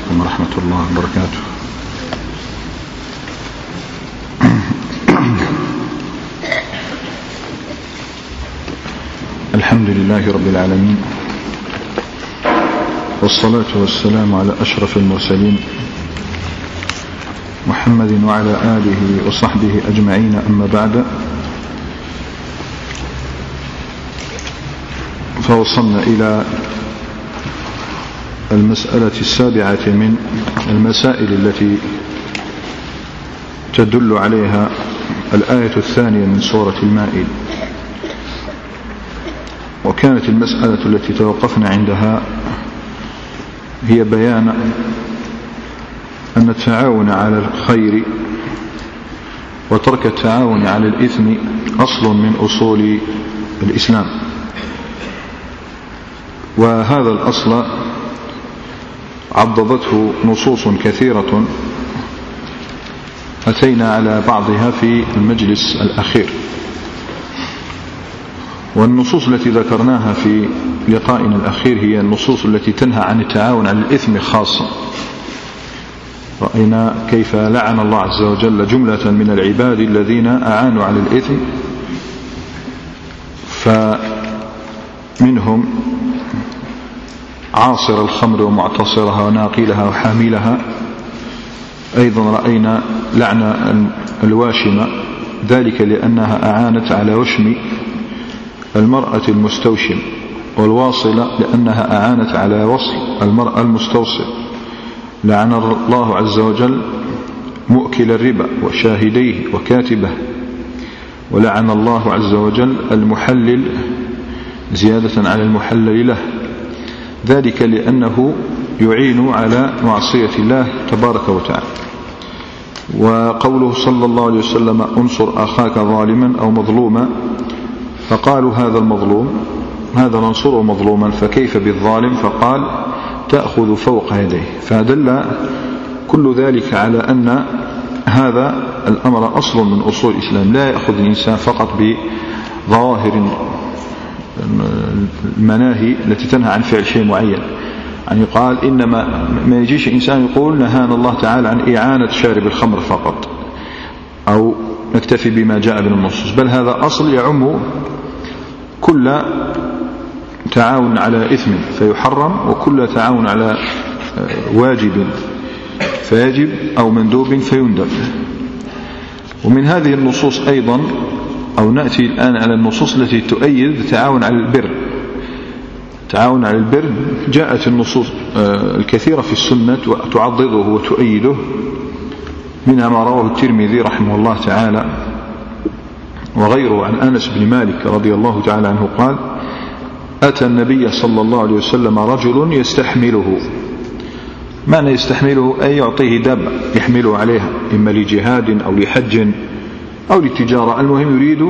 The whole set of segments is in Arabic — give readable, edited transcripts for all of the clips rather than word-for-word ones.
عليكم ورحمة الله وبركاته. الحمد لله رب العالمين، والصلاة والسلام على أشرف المرسلين محمد وعلى آله وصحبه أجمعين. أما بعد، فوصلنا إلى المسألة السابعة من المسائل التي تدل عليها الآية الثانية من سورة المائدة. وكانت المسألة التي توقفنا عندها هي بيان أن التعاون على الخير وترك التعاون على الإثم أصل من أصول الإسلام، وهذا الأصل عضدته نصوص كثيرة أتينا على بعضها في المجلس الأخير. والنصوص التي ذكرناها في لقائنا الأخير هي النصوص التي تنهى عن التعاون على الإثم خاصة. رأينا كيف لعن الله عز وجل جملة من العباد الذين أعانوا على الإثم، فمنهم عاصر الخمر ومعتصرها وناقلها وحاملها. أيضا رأينا لعن الواشمة، ذلك لأنها أعانت على وشم المرأة المستوشم، والواصلة لأنها أعانت على وصل المرأة المستوصل. لعن الله عز وجل مؤكل الربا وشاهديه وكاتبه، ولعن الله عز وجل المحلل زيادة على المحلل له، ذلك لأنه يعين على معصية الله تبارك وتعالى. وقوله صلى الله عليه وسلم: انصر أخاك ظالما أو مظلوما، فقالوا هذا المظلوم، هذا ننصره مظلوما، فكيف بالظالم؟ فقال: تأخذ فوق يديه. فدل كل ذلك على أن هذا الأمر أصل من أصول الإسلام، لا يأخذ الإنسان فقط بظواهر المناهي التي تنهى عن فعل شيء معين. يعني يقال إنما ما يجيش إنسان يقول نهانا الله تعالى عن إعانة شارب الخمر فقط، أو نكتفي بما جاء من النصوص، بل هذا أصل يعم كل تعاون على إثم فيحرم، وكل تعاون على واجب فيجب، أو مندوب فيندب. ومن هذه النصوص أيضا، أو نأتي الآن على النصوص التي تؤيد التعاون على البر. التعاون على البر جاءت النصوص الكثيرة في السنة وتعضده وتؤيده، منها ما رواه الترمذي رحمه الله تعالى وغيره عن أنس بن مالك رضي الله تعالى عنه قال: أتى النبي صلى الله عليه وسلم رجل يستحمله. معنى يستحمله أي يعطيه دابة يحمله عليها، إما لجهاد أو لحج أو للتجارة، المهم يريد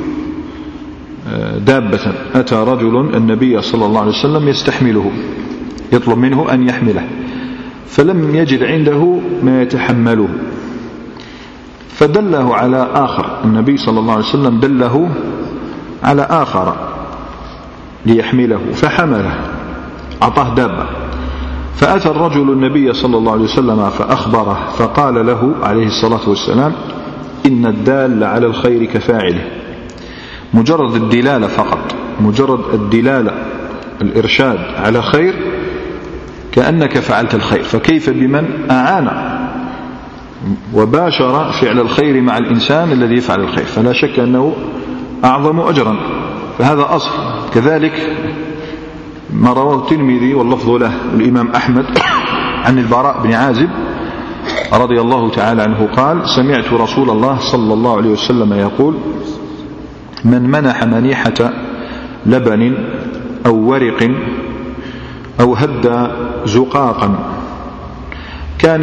دابة. أتى رجل النبي صلى الله عليه وسلم يستحمله، يطلب منه أن يحمله، فلم يجد عنده ما يتحمله، فدله على آخر. النبي صلى الله عليه وسلم دله على آخر ليحمله، فحمله، أعطاه دابة. فأتى الرجل النبي صلى الله عليه وسلم فأخبره، فقال له عليه الصلاة والسلام: إن الدال على الخير كفاعله. مجرد الدلالة فقط، مجرد الدلالة، الإرشاد على خير، كأنك فعلت الخير. فكيف بمن أعان وباشر فعل الخير مع الإنسان الذي يفعل الخير؟ فلا شك أنه أعظم أجرا، فهذا أصل. كذلك ما رواه الترمذي واللفظ له الإمام أحمد عن البراء بن عازب رضي الله تعالى عنه قال: سمعت رسول الله صلى الله عليه وسلم يقول: من منح منيحة لبن أو ورق أو هدى زقاقا كان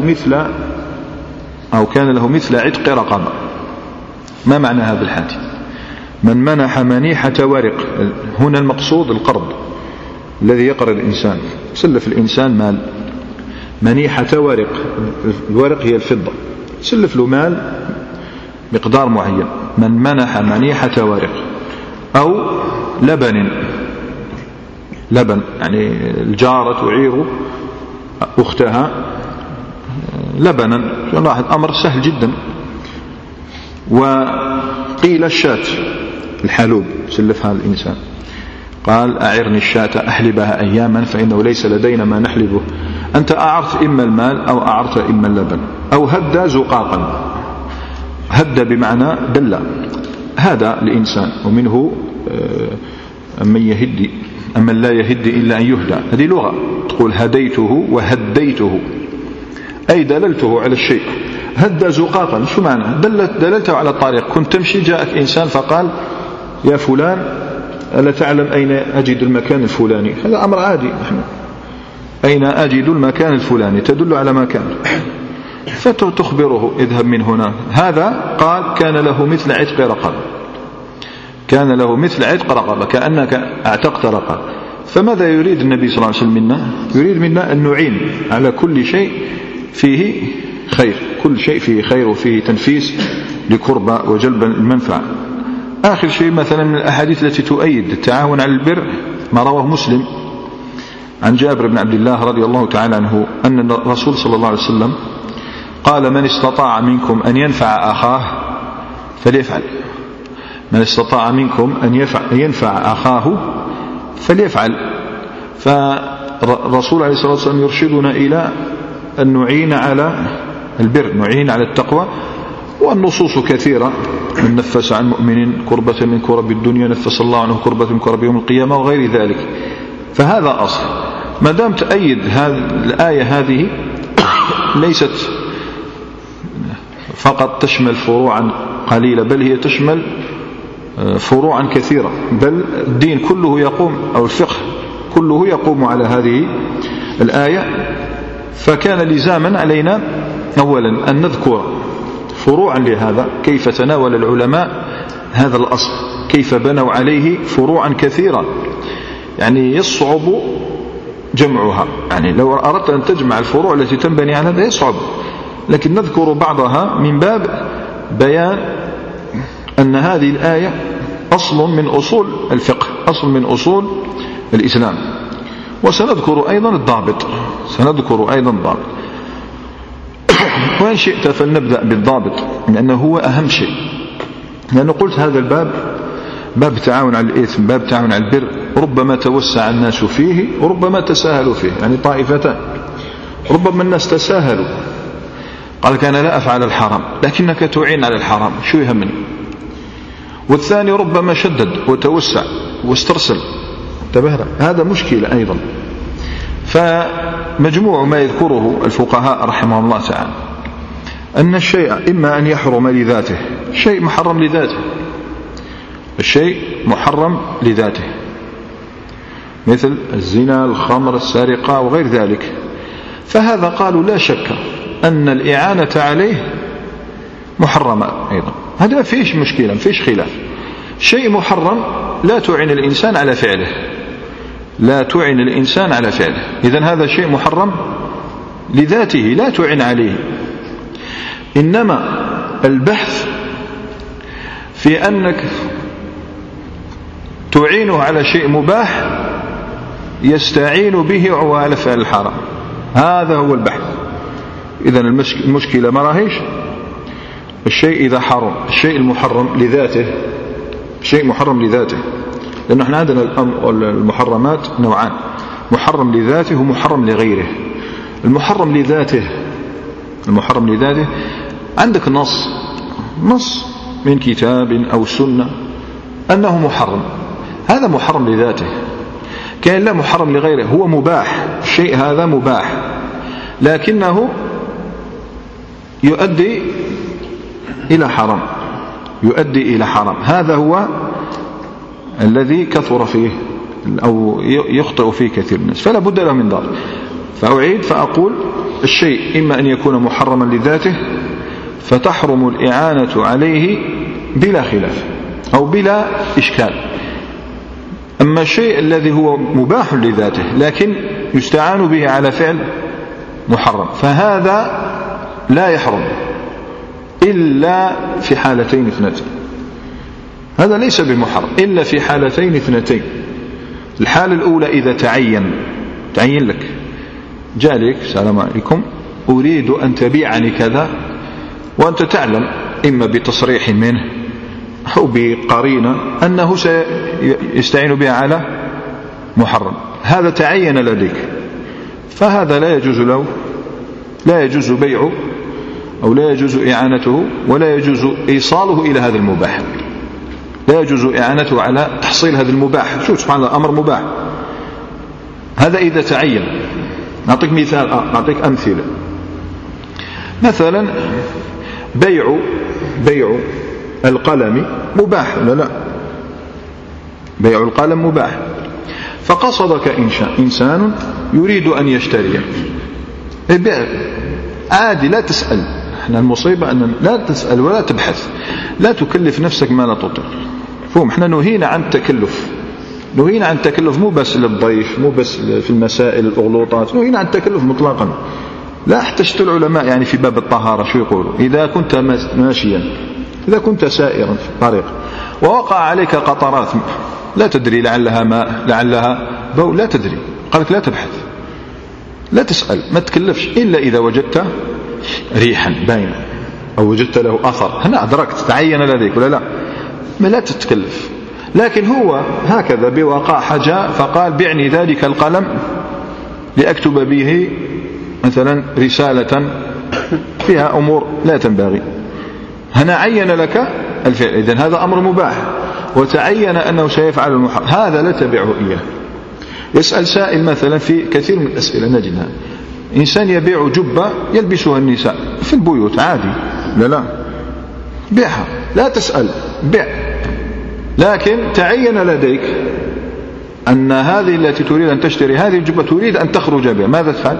له مثل عتق رقبة. ما معنى هذا الحديث؟ من منح منيحة ورق، هنا المقصود القرض الذي يقرض الإنسان، سلف الإنسان مال، منيحة ورق، الورق هي الفضة، سلف له مال مقدار معين. من منح منيحة ورق أو لبن يعني الجارة تعير أختها لبنا، لاحظ أمر سهل جدا. وقيل الشاة الحلوب سلفها الإنسان، قال أعرني الشاة أحلبها أياما فإنه ليس لدينا ما نحلبه. أنت أعرت إما المال أو أعرت إما اللبن. أو هدى زقاقا، هدى بمعنى دل، هذا الإنسان. ومنه من يهدي، أما لا يهدي إلا أن يهدى، هذه لغة، تقول هديته وهديته أي دللته على الشيء. هدى زقاقا شو معنى؟ دللته على الطريق. كنت تمشي جاءك إنسان فقال يا فلان ألا تعلم أين أجد المكان الفلاني؟ هذا أمر عادي، أين أجد المكان الفلاني تدل على مكان، فتخبره اذهب من هنا. هذا قال كان له مثل عتق رقبة، كان له مثل عتق رقبة، كأنك اعتقت رقبة. فماذا يريد النبي صلى الله عليه وسلم منا؟ يريد منا أن نعين على كل شيء فيه خير، كل شيء فيه خير وفيه تنفيس لكربة وجلب المنفعة. آخر شيء مثلا من الأحاديث التي تؤيد التعاون على البر ما رواه مسلم عن جابر بن عبد الله رضي الله تعالى عنه أن الرسول صلى الله عليه وسلم قال من استطاع منكم أن ينفع أخاه فليفعل، من استطاع منكم أن ينفع أخاه فليفعل. فالرسول عليه الصلاة والسلام يرشدنا إلى أن نعين على البر، نعين على التقوى. والنصوص كثيرة، من نفس عن مؤمن كربة من كرب الدنيا نفس الله عنه كربة من كرب يوم القيامة وغير ذلك. فهذا أصل. ما دام تأيد هذه الآية هذه ليست فقط تشمل فروعا قليلة، بل هي تشمل فروعا كثيرة، بل الدين كله يقوم، أو الفقه كله يقوم على هذه الآية. فكان لزاما علينا أولا أن نذكر فروعا لهذا، كيف تناول العلماء هذا الأصل، كيف بنوا عليه فروعا كثيرة، يعني يصعب جمعها. يعني لو أردت أن تجمع الفروع التي تنبني على هذا يصعب، لكن نذكر بعضها من باب بيان أن هذه الآية أصل من أصول الفقه، أصل من أصول الإسلام. وسنذكر أيضا الضابط، سنذكر أيضا الضابط. وإن شئت فلنبدأ بالضابط لأنه هو أهم شيء، لأنه قلت هذا الباب باب التعاون على الإثم، باب التعاون على البر، ربما توسع الناس فيه وربما تساهلوا فيه، يعني طائفتان. ربما الناس تساهلوا، قال كان لا أفعل الحرام لكنك تعين على الحرام، شو يهمني. والثاني ربما شدد وتوسع واسترسل، انتبه، هذا مشكلة أيضا. فمجموع ما يذكره الفقهاء رحمه الله تعالى أن الشيء إما أن يحرم لذاته، شيء محرم لذاته، الشيء محرم لذاته مثل الزنا، الخمر، السرقة وغير ذلك. فهذا قالوا لا شك أن الإعانة عليه محرمة أيضا، هذا ما فيش مشكلة، ما فيش خلاف. شيء محرم لا تعين الإنسان على فعله، لا تعين الإنسان على فعله، إذن هذا شيء محرم لذاته لا تعين عليه. إنما البحث في أنك تعينه على شيء مباح يستعين به على فعل الحرام، هذا هو البحث. إذن المشكلة ما راهيش الشيء إذا حرم، الشيء المحرم لذاته، شيء محرم لذاته، لأنه احنا عندنا المحرمات نوعان، محرم لذاته ومحرم لغيره. المحرم لذاته، المحرم لذاته عندك نص من كتاب أو سنة أنه محرم، هذا محرم لذاته. كان لا محرم لغيره، هو مباح، الشيء هذا مباح لكنه يؤدي إلى حرام، يؤدي إلى حرام. هذا هو الذي كثر فيه أو يخطئ فيه كثير من الناس، فلا بد له من ضابط. فأعيد فأقول الشيء إما أن يكون محرما لذاته فتحرم الإعانة عليه بلا خلاف أو بلا إشكال. أما الشيء الذي هو مباح لذاته لكن يستعان به على فعل محرم فهذا لا يحرم إلا في حالتين اثنتين، هذا ليس بمحرم إلا في حالتين اثنتين. الحالة الأولى إذا تعين لك جالك السلام عليكم أريد أن تبيعني كذا، وأنت تعلم إما بتصريح منه أو بقرينة أنه سيستعين بها على محرم، هذا تعين لديك، فهذا لا يجوز له، لا يجوز بيعه أو لا يجوز إعانته ولا يجوز إيصاله إلى هذا المباح، لا يجوز إعانته على تحصيل هذا المباح. شوف سبحان الله أمر مباح هذا إذا تعين. نعطيك مثال، نعطيك أمثلة. مثلا بيع القلم مباح ولا لا؟ بيع القلم مباح، فقصدك إنسان يريد أن يشتريه، بيع عادي لا تسأل. احنا المصيبة أن لا تسأل ولا تبحث، لا تكلف نفسك ما لا تطيق. فهم احنا نهينا عن التكلف، نهينا عن التكلف مو بس للضيف، مو بس في المسائل الأغلوطات، نهينا عن التكلف مطلقا. لا احتجت العلماء يعني في باب الطهارة شو يقولوا؟ إذا كنت ماشيا، إذا كنت سائرا في الطريق ووقع عليك قطرات لا تدري لعلها ماء لعلها بول، لا تدري، قالك لا تبحث لا تسأل ما تكلفش إلا إذا وجدت ريحا باينة أو وجدت له أثر، هنا أدركت تعين لديك ولا لا؟ ما لا تتكلف. لكن هو هكذا بوقاحة جاء فقال بعني ذلك القلم لأكتب به مثلا رسالة فيها أمور لا تنبغي، هنا عين لك الفعل، إذن هذا أمر مباح وتعين أنه سيفعل المحرم، هذا لا تبعه إياه. يسأل سائل مثلا في كثير من الأسئلة نجدها، إنسان يبيع جبة يلبسها النساء في البيوت عادي، لا بيعها لا تسأل بيع، لكن تعين لديك أن هذه التي تريد أن تشتري هذه الجبة تريد أن تخرج بها، ماذا تفعل؟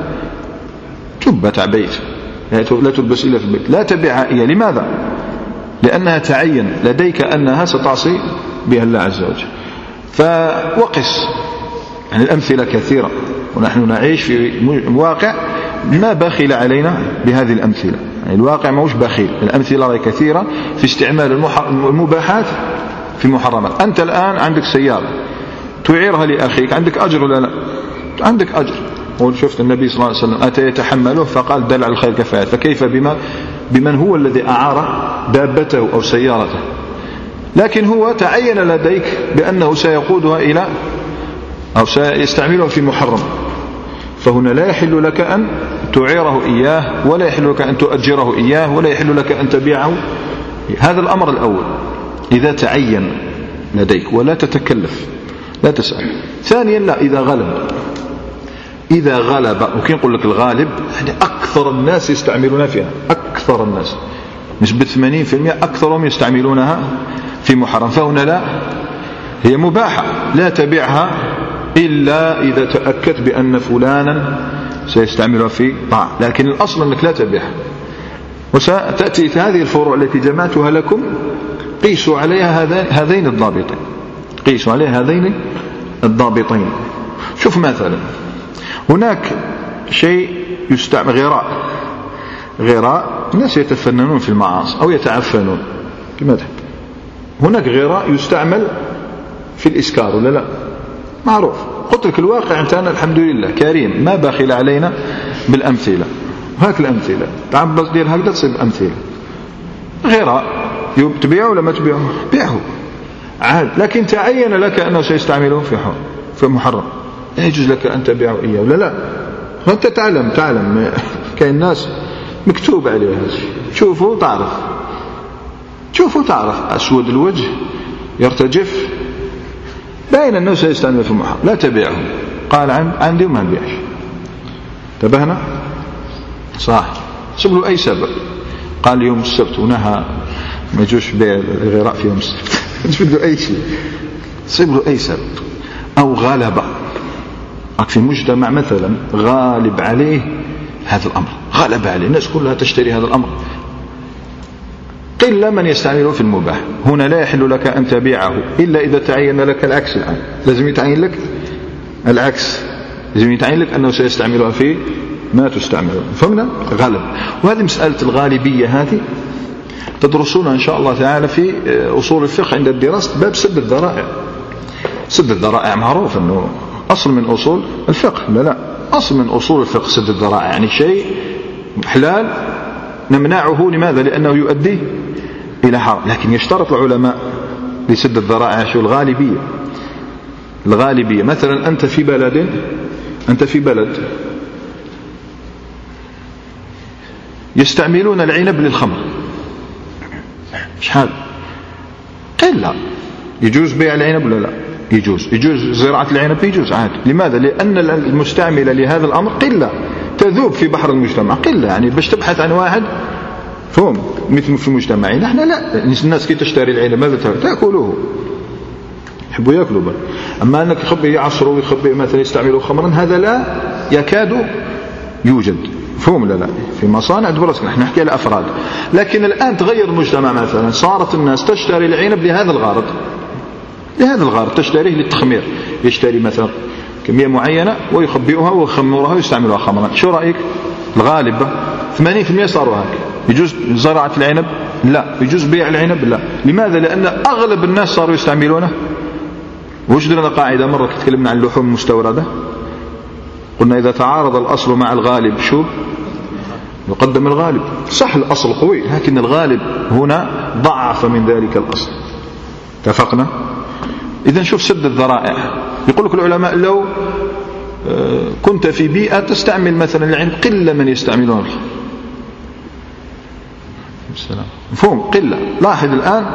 جبة بيت لا تلبس إلا في البيت، لا تبيعها إياه. لماذا؟ لأنها تعين لديك أنها ستعصي بها الله عز وجل. فوقس، يعني الأمثلة كثيرة ونحن نعيش في واقع ما بخل علينا بهذه الأمثلة، يعني الواقع ما هوش بخيل، الأمثلة كثيرة في استعمال المباحات في المحرمات. أنت الآن عندك سيارة تعيرها لأخيك، عندك أجر ولا لا؟ عندك أجر. وشفت النبي صلى الله عليه وسلم أتى يتحمله فقال دل على الخير كفاية، فكيف بمن هو الذي أعار دابته أو سيارته؟ لكن هو تعين لديك بأنه سيقودها إلى أو سيستعملها في محرم، فهنا لا يحل لك أن تعيره إياه ولا يحل لك أن تؤجره إياه ولا يحل لك أن تبيعه. هذا الأمر الأول إذا تعين لديك ولا تتكلف لا تسأل. ثانيا لا، إذا غلب وكي نقول لك الغالب يعني أكثر الناس يستعملون فيها، أكثر الناس نسبة 80% أكثرهم يستعملونها في محرم، فهنا لا، هي مباحة لا تبيعها إلا إذا تأكدت بأن فلانا سيستعملها في طاعة، لكن الأصل أنك لا تبيعها. وستأتي هذه الفروع التي جمعتها لكم قيسوا عليها هذين الضابطين، قيسوا عليها هذين الضابطين. شوف مثلا هناك شيء يستعمل غراء الناس يتفننون في المعاصي أو يتعفنون كما تحب، هناك غراء يستعمل في الإسكار ولا لا؟ معروف. قلت لك الواقع أنتنا الحمد لله كريم ما بخل علينا بالأمثلة، هاك الأمثلة تعبس دير هكذا تصير أمثلة. غراء تبيعه ولا ما تبيعه؟ بيعه عاد، لكن تعين لك أنه سيستعمله في محرم، لا يجوز لك أن تبيعه إياه ولا لا؟ وأنت تعلم كاين ناس مكتوب عليه هذا الشيء، شوفوا تعرف أسود الوجه يرتجف باين أنه سيستعمل في المحرم، لا تبيعه. قال عندي وما نبيعش. انتبهنا؟ صح، سب له أي سبب، قال يوم السبت ونهى ما يجوش بيع الغراء في يوم السبت سب له أي شيء، سب له أي سبب. أو غالب في مجتمع مثلا غالب عليه هذا الأمر، غالب عليه الناس كلها تشتري هذا الأمر، قل من يستعمله في المباح، هنا لا يحل لك أن تبيعه إلا إذا تعين لك العكس. الآن لازم يتعين لك العكس، لازم يتعين لك أنه سيستعملها في ما تستعمله. فهمنا؟ غالب. وهذه مسألة الغالبية هذه تدرسونها إن شاء الله تعالى في أصول الفقه عند الدراسة، باب سد الذرائع. سد الذرائع معروف أنه أصل من أصول الفقه، لا أصل من أصول الفقه سد الذرائع، يعني شيء حلال نمنعه. لماذا؟ لأنه يؤدي إلى حرام. لكن يشترط العلماء لسد الذرائع شو؟ الغالبية. مثلا أنت في بلد يستعملون العنب للخمر، شحال قلة. يجوز بيع العنب ولا لا؟ يجوز زراعة العنب، يجوز عادي. لماذا؟ لأن المستعملة لهذا الأمر قلة، تذوب في بحر المجتمع قلة. يعني باش تبحث عن واحد فهم مثل في مجتمعنا احنا لا، الناس كي تشتري العنب ماذا تأكلوه، يحبوا يأكلوا بل. أما أنك يخبي يعصروا ويخبي مثلا يستعملوا خمرا، هذا لا يكاد يوجد. فهم لا في مصانع دبرسك، نحن نحكي على أفراد. لكن الآن تغير المجتمع، مثلا صارت الناس تشتري العنب لهذا الغرض، تشتريه للتخمير. يشتري مثلا كمية معينة ويخبئها ويخمرها ويستعملها خمرا. شو رأيك؟ الغالب 80% صاروا هكذا. يجوز زراعة العنب؟ لا. يجوز بيع العنب؟ لا. لماذا؟ لأن أغلب الناس صاروا يستعملونه. وجدنا قاعدة مرة تكلمنا عن اللحوم المستوردة، قلنا إذا تعارض الأصل مع الغالب شو يقدم الغالب. صح الأصل قوي، لكن الغالب هنا ضعف من ذلك الأصل. اتفقنا؟ إذن شوف سد الذرائع. يقول لك العلماء لو كنت في بيئة تستعمل مثلا العنب، قلة من يستعملون السلام، مفهوم قلة. لاحظ الآن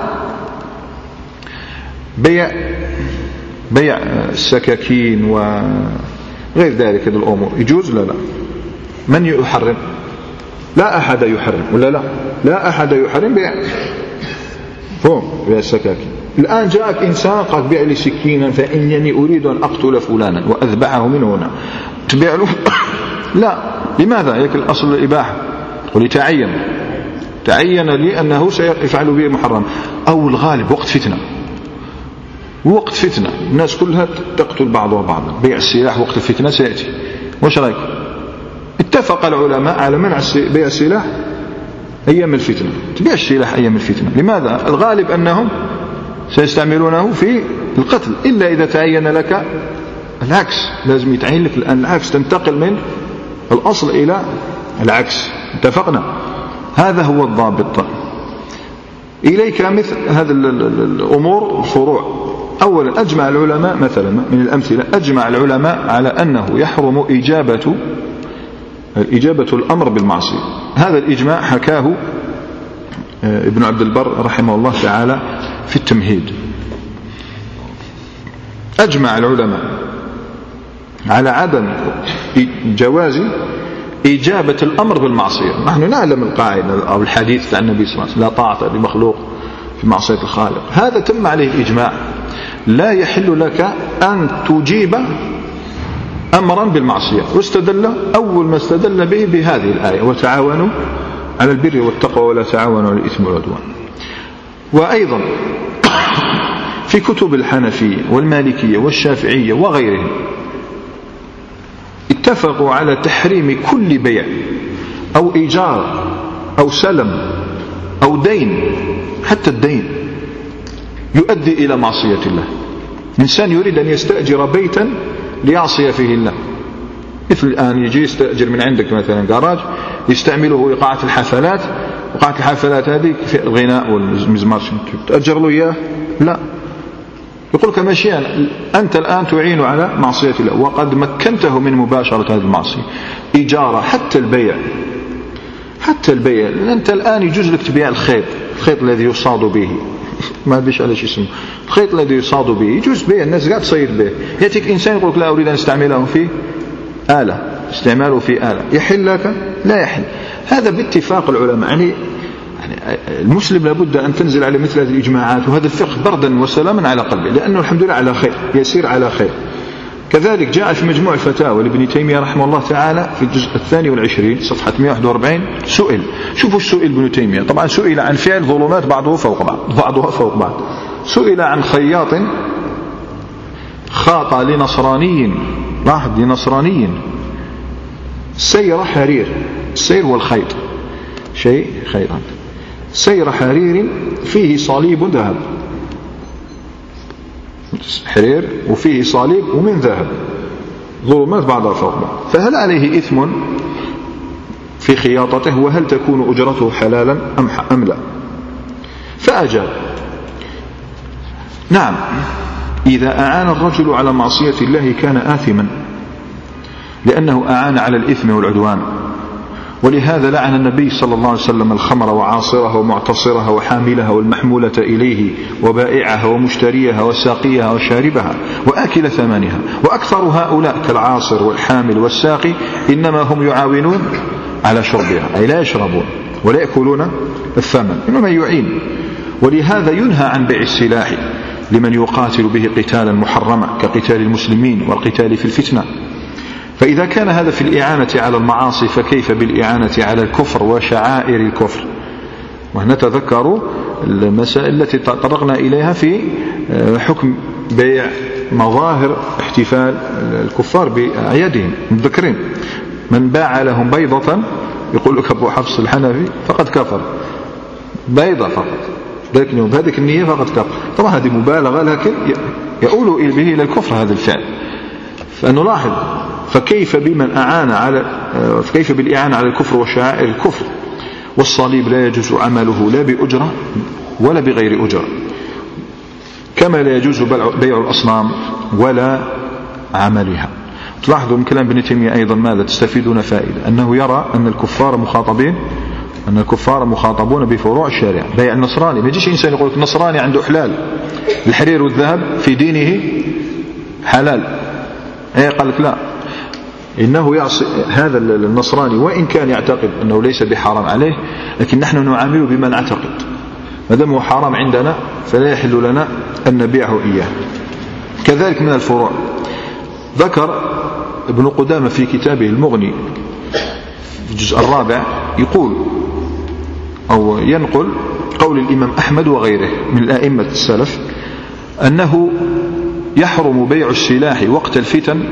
بيع السكاكين وغير ذلك من الأمور يجوز لا؟ من يحرم؟ لا أحد يحرم ولا لا أحد يحرم بيع السكاكين. الآن جاءك إنسان قال بيع لي سكينا فإنني أريد أن أقتل فلانا وأذبحه من هنا، تبيع له؟ لا. لماذا؟ يك الأصل الإباحة. قل تعين لي أنه سيفعل به محرم. أو الغالب وقت فتنة الناس كلها تقتل بعضها بعضا، بيع السلاح وقت الفتنة سيأتي. وش رأيك؟ اتفق العلماء على منع بيع السلاح أيام الفتنة. تبيع السلاح أيام الفتنة. لماذا؟ الغالب أنهم سيستعملونه في القتل، إلا إذا تعين لك العكس. لازم يتعين لك الآن العكس، تنتقل من الأصل إلى العكس. اتفقنا؟ هذا هو الضابط. إليك مثل هذه الأمور الفروع. أولا أجمع العلماء، مثلا من الأمثلة، أجمع العلماء على أنه يحرم إجابة الأمر بالمعصية. هذا الإجماع حكاه ابن عبد البر رحمه الله تعالى في التمهيد. أجمع العلماء على عدم جواز إجابة الأمر بالمعصية. نحن نعلم القاعدة أو الحديث عن النبي صلى الله عليه وسلم: لا طاعة لمخلوق في معصية الخالق. هذا تم عليه الإجماع. لا يحل لك أن تجيب أمرا بالمعصية. واستدل أول ما استدل به بهذه الآية: وتعاونوا على البر والتقوى ولا تعاونوا على الإثم والعدوان. وأيضا في كتب الحنفية والمالكية والشافعية وغيرهم اتفقوا على تحريم كل بيع أو إيجار أو سلم أو دين، حتى الدين يؤدي إلى معصية الله. إنسان يريد أن يستأجر بيتا ليعصي فيه الله، مثل الآن يجي يستأجر من عندك مثلا جراج يستعمله إيقاعة الحفلات. وقاعة الحفلات هذه في الغناء والمزمار، تأجر له إياه؟ لا. يقول لك ماشيا أنت الآن تعين على معصية الله وقد مكنته من مباشرة هذه المعصية. إجارة، حتى البيع. أنت الآن يجوز لك تبيع الخيط الذي يصاد به، ما أدريش على شيء اسمه، الخيط الذي يصاد به يجوز بيع، الناس قاعد تصيد به. يأتيك إنسان يقول لك لا أريد أن استعمله في آلة، استعماله في آلة، يحل لك؟ لا يحل. هذا باتفاق العلماء. يعني المسلم لابد أن تنزل على مثل هذه الإجماعات وهذا الفقه بردا وسلاما على قلبه، لأنه الحمد لله على خير، يسير على خير. كذلك جاء في مجموع الفتاوى لابن تيمية رحمه الله تعالى في الجزء 22 صفحة 141 سئل. شوفوا السئل ابن تيمية. طبعا سئل عن فعل ظلمات بعضها فوق بعض. سئل عن خياط خاط لنصراني، لاحظ، لنصراني سير حرير. السير هو الخيط، شيء خيرا. سير حرير فيه صليب ذهب، حرير وفيه صليب ومن ذهب. ظلمات بعضها فوق بعض، فهل عليه إثم في خياطته؟ وهل تكون أجرته حلالا أم لا؟ فأجاب: نعم، إذا أعان الرجل على معصية الله كان آثما، لأنه أعان على الإثم والعدوان. ولهذا لعن النبي صلى الله عليه وسلم الخمر وعاصرها ومعتصرها وحاملها والمحمولة إليه وبائعها ومشتريها وساقيها وشاربها وآكل ثمنها. وأكثر هؤلاء كالعاصر والحامل والساقي إنما هم يعاونون على شربها، أي لا يشربون ولا يأكلون الثمن، إنما يعين. ولهذا ينهى عن بيع السلاح لمن يقاتل به قتالا محرما كقتال المسلمين والقتال في الفتنة. فإذا كان هذا في الإعانة على المعاصي، فكيف بالإعانة على الكفر وشعائر الكفر؟ وهنا تذكروا المسائل التي تطرقنا إليها في حكم بيع مظاهر احتفال الكفار بأعيادهم. متذكرين من باع لهم بيضة، يقول لك أبو حفص الحنفي، فقد كفر. بيضة فقط ذلك اليوم بهذه النية فقد كفر. طبعا هذه مبالغة، لكن يؤول به إلى الكفر هذا الفعل. فنلاحظ فكيف بمن أعان فكيف بالإعانة على الكفر وشعائر الكفر؟ والصليب لا يجوز عمله لا بأجرة ولا بغير أجرة، كما لا يجوز بيع الأصنام ولا عملها. تلاحظوا من كلام ابن تيمية أيضا ماذا تستفيدون فائدة؟ أنه يرى أن الكفار مخاطبون بفروع الشريعة. بيع النصراني، ما يجيش إنسان يقول النصراني عنده حلال، الحرير والذهب في دينه حلال، قال لك لا، إنه يعصي هذا النصراني وإن كان يعتقد أنه ليس بحرام عليه، لكن نحن نعامله بما نعتقد، ما دام هو حرام عندنا فلا يحل لنا أن نبيعه إياه. كذلك من الفروع، ذكر ابن قدامة في كتابه المغني في الجزء الرابع، يقول أو ينقل قول الإمام أحمد وغيره من الأئمة السلف أنه يحرم بيع السلاح وقت الفتن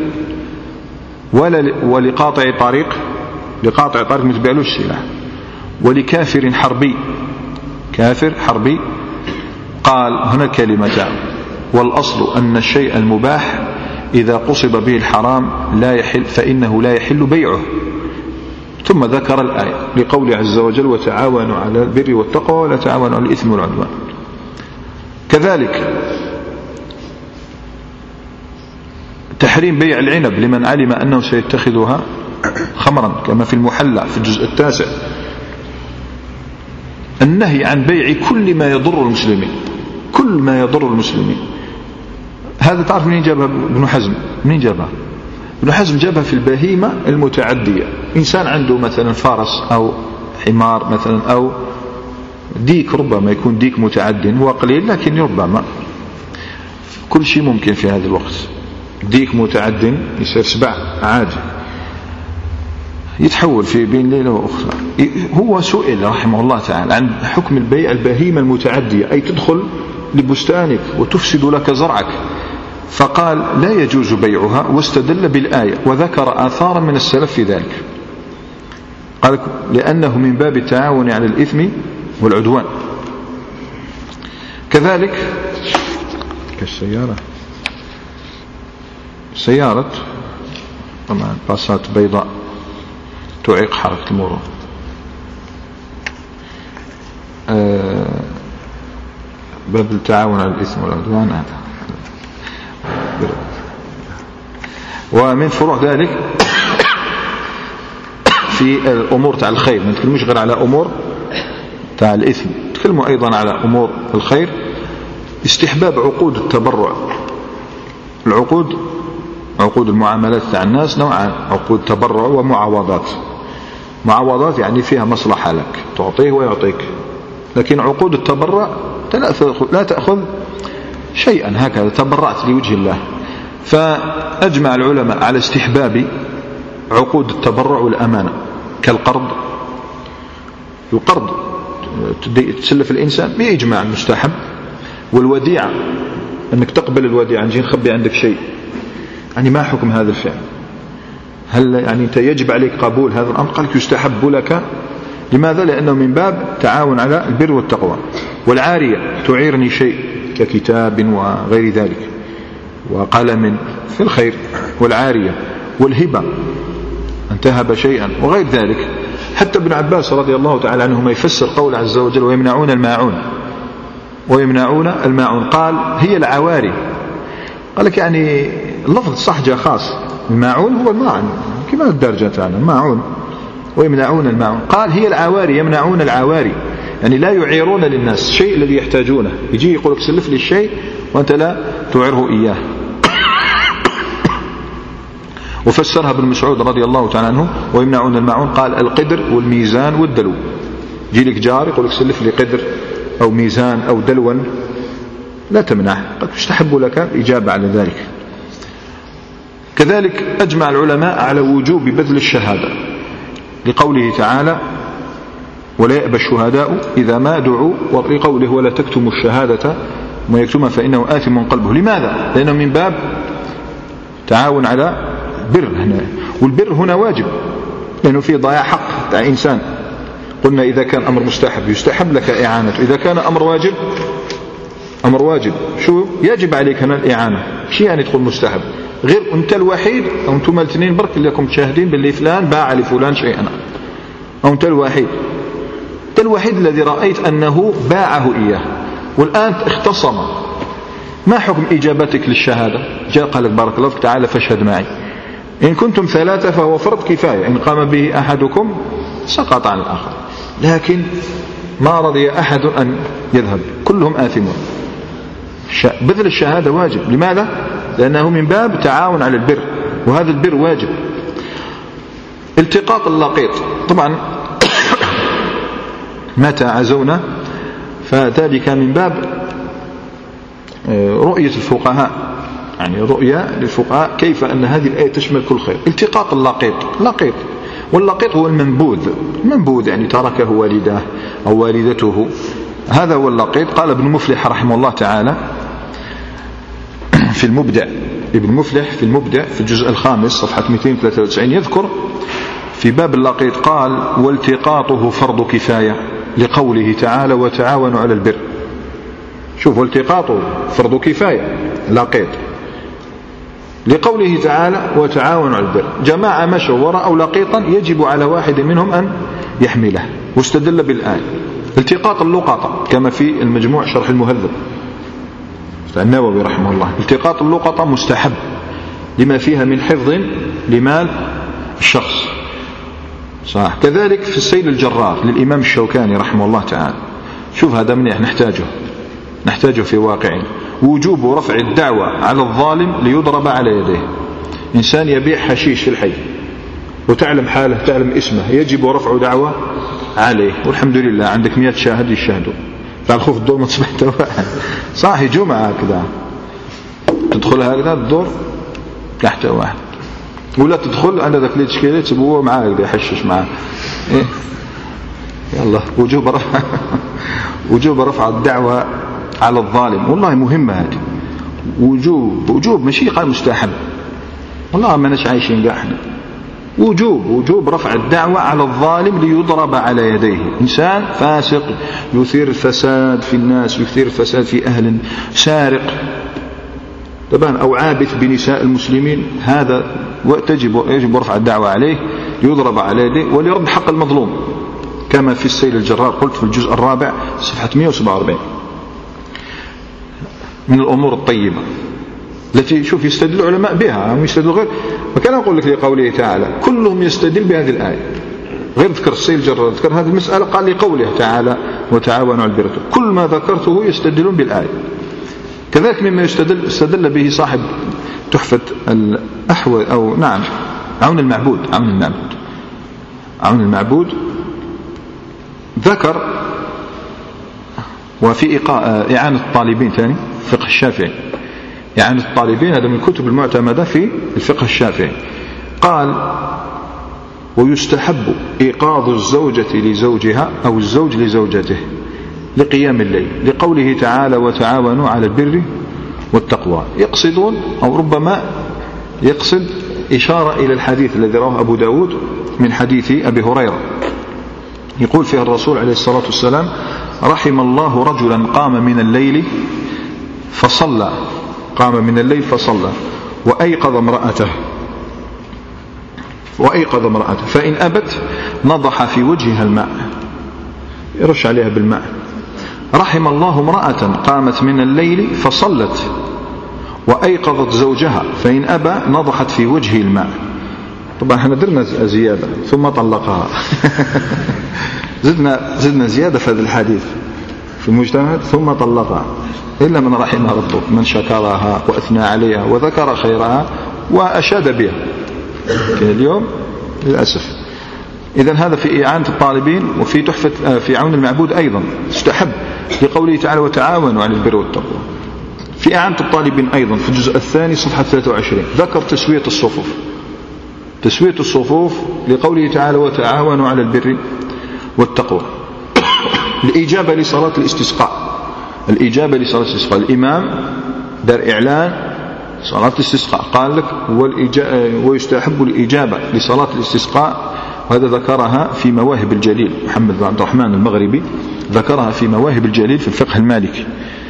ولقاطع طريق ما تبيعلوش السلاح، ولكافر حربي، كافر حربي. قال هنا كلمتان: والأصل أن الشيء المباح إذا قصد به الحرام لا يحل، فإنه لا يحل بيعه. ثم ذكر الآية لقوله عز وجل: وتعاونوا على البر والتقوى ولا تعاونوا على الإثم والعدوان. كذلك تحريم بيع العنب لمن علم أنه سيتخذها خمرا كما في المحلى في الجزء 9. النهي عن بيع كل ما يضر المسلمين، كل ما يضر المسلمين. هذا تعرف منين جابها ابن حزم؟ منين جابها ابن حزم؟ جابها في البهيمة المتعدية. إنسان عنده مثلا فرس أو حمار مثلا أو ديك، ربما يكون ديك متعد، هو قليل لكن ربما كل شيء ممكن في هذا الوقت. ديك متعد يصير سبع عادي، يتحول في بين ليلة وأخرى. هو سئل رحمه الله تعالى عن حكم البيع البهيمة المتعدية، أي تدخل لبستانك وتفسد لك زرعك، فقال لا يجوز بيعها، واستدل بالآية وذكر آثارا من السلف في ذلك. قال لأنه من باب التعاون على الإثم والعدوان. كذلك كالسيارة، سيارة طبعا باسات بيضاء تعيق حركة المرور، باب التعاون على الإثم والعدوان هذا. ومن فروع ذلك في الأمور تاع الخير، ما نتكلمش غير على أمور تاع الإثم، نتكلموا أيضا على أمور الخير. استحباب عقود التبرع. عقود المعاملات تاع الناس نوعان: عقود تبرع ومعاوضات. معاوضات يعني فيها مصلحة لك، تعطيه ويعطيك، لكن عقود التبرع لا تأخذ شيئا، هكذا تبرعت لوجه الله. فأجمع العلماء على استحباب عقود التبرع والأمانة، كالقرض. القرض تسلف الإنسان بإجماع مستحب، والوديعة أنك تقبل الوديعة، نجي نخبي عندك شيء، يعني ما حكم هذا الفعل؟ هل يعني أنت يجب عليك قبول هذا الأمر؟ قال لك يستحب لك. لماذا؟ لأنه من باب تعاون على البر والتقوى. والعارية تعيرني شيء ككتاب وغير ذلك وقلم في الخير، والعارية والهبة أن تهب شيئا وغير ذلك. حتى ابن عباس رضي الله تعالى عنهما يفسر قول عز وجل ويمنعون الماعون قال هي العواري. قال لك يعني اللفظ صح جاء خاص، الماعون هو الماعن كما الدرجة تاعنا الماعون، ويمنعون الماعون قال هي العواري، يمنعون العواري يعني لا يعيرون للناس الشيء الذي يحتاجونه. يجي يقول لك سلف لي الشيء وأنت لا تعيره إياه. وفسرها ابن مسعود رضي الله تعالى عنه ويمنعون الماعون قال القدر والميزان والدلو. يجي لك جار يقول لك سلف لي قدر أو ميزان أو دلوا لا تمنعه، قد يستحب لك الإجابة على ذلك. كذلك أجمع العلماء على وجوب بذل الشهادة لقوله تعالى ولا يأبى الشهداء إذا ما دعوا، ولقوله ولا تكتموا الشهادة وما يكتمها فإنه آثم قلبه. لماذا؟ لأنه من باب تعاون على بر هنا، والبر هنا واجب لأنه فيه ضياع حق تاع إنسان. قلنا إذا كان أمر مستحب يستحب لك إعانته، إذا كان أمر واجب شو يجب عليك هنا الإعانة. شيء يعني تقول مستحب غير أنت الوحيد أو أنتم الاثنين برك اللي لكم شاهدين باللي فلان باع لفلان شيئا، أو أنت الوحيد الذي رأيت أنه باعه إياه والآن اختصم. ما حكم إجابتك للشهادة؟ جاء قال لك بارك الله فيك تعالى فاشهد معي. إن كنتم ثلاثة فهو فرض كفاية، إن قام به أحدكم سقط عن الآخر، لكن ما رضي أحد أن يذهب، كلهم آثمون. بذل الشهادة واجب. لماذا؟ لأنه من باب تعاون على البر، وهذا البر واجب. التقاط اللقيط طبعا متى عزونا فذلك من باب رؤية الفقهاء، يعني رؤية للفقهاء كيف أن هذه الآية تشمل كل خير. التقاط اللقيط، واللقيط هو المنبوذ يعني تركه والداه أو والدته، هذا هو اللقيط. قال ابن مفلح رحمه الله تعالى في المبدع، ابن مفلح في المبدع في الجزء الخامس صفحة 293 يذكر في باب اللقيط قال والتقاطه فرض كفاية لقوله تعالى وتعاونوا على البر. شوفوا التقاطه فرض كفاية لقيط لقوله تعالى وتعاونوا على البر. جماعة مشوا ورأوا لقيطا يجب على واحد منهم أن يحمله، واستدل بالآية. التقاط اللقطة كما في المجموع شرح المهذب النووي رحمه الله، التقاط اللقطة مستحب لما فيها من حفظ لمال الشخص صح. كذلك في السيل الجرار للإمام الشوكاني رحمه الله تعالى، شوف هذا منيح نحتاجه في واقعنا. وجوب رفع الدعوة على الظالم ليضرب على يديه. إنسان يبيع حشيش في الحي وتعلم حاله تعلم اسمه، يجب رفع دعوة عليه، والحمد لله عندك 100 شاهد يشهدوا. تعال خوف الدور ما تصبح واحد صاحي جمعة كذا تدخل هكذا الدور تحت واحد، ولا تدخل عند ذاك اللي تشكيله تبوه معاه كذا يحشش معاه إيه؟ يلا وجوب رفع الدعوة على الظالم. والله مهمة هذه، وجوب ماشي قال مستحب، والله ما نش عايشين قاعد احنا. وجوب رفع الدعوة على الظالم ليضرب على يديه. إنسان فاسق يثير الفساد في الناس، يثير الفساد في أهل، سارق طبعا أو عابث بنساء المسلمين، هذا يجب رفع الدعوة عليه ليضرب على يديه وليرد حق المظلوم كما في السيل الجرار قلت في الجزء الرابع صفحة 147. من الأمور الطيبة التي شوف يستدل العلماء بها ويستدل غير، وكان أقول لك لقوله تعالى كلهم يستدل بهذه الآية، غير ذكر السيل الجرار ذكر هذه المسألة قال لقوله تعالى وتعاونوا على البر، كل ما ذكرته يستدلون بالآية. كذلك مما استدل به صاحب تحفة الأحوى أو نعم عون المعبود ذكر وفي إعانة الطالبين ثاني فقه الشافعي، إعانة الطالبين هذا من الكتب المعتمدة في الفقه الشافعي. قال ويستحب إيقاظ الزوجة لزوجها أو الزوج لزوجته لقيام الليل لقوله تعالى وتعاونوا على البر والتقوى. يقصدون أو ربما يقصد إشارة إلى الحديث الذي رواه أبو داود من حديث أبي هريرة يقول فيها الرسول عليه الصلاة والسلام رحم الله رجلا قام من الليل فصلى وأيقظ امرأته وأيقظ امرأته فإن أبت نضح في وجهها الماء، يرش عليها بالماء. رحم الله امرأة قامت من الليل فصلت وأيقظت زوجها فإن أبى نضحت في وجهه الماء. طبعا احنا درنا زيادة ثم طلقها زدنا زيادة في هذا الحديث في المجتمع ثم طلقها، إلا من رحم ربه من شكرها وأثنى عليها وذكر خيرها وأشاد بها. اليوم للأسف. إذن هذا في إعانة الطالبين. وفي تحفة في عون المعبود أيضا استحب لقوله تعالى وتعاونوا على البر والتقوى. في إعانة الطالبين أيضا في الجزء الثاني صفحة 23 ذكر تسوية الصفوف. تسوية الصفوف لقوله تعالى وتعاونوا على البر والتقوى. الإجابة لصلاة الاستسقاء. الإجابة لصلاة الاستسقاء، الإمام دار إعلان صلاة الاستسقاء قال لك ويستحب الإجابة لصلاة الاستسقاء، وهذا ذكرها في مواهب الجليل. محمد بن عبد الرحمن المغربي ذكرها في مواهب الجليل في الفقه المالكي.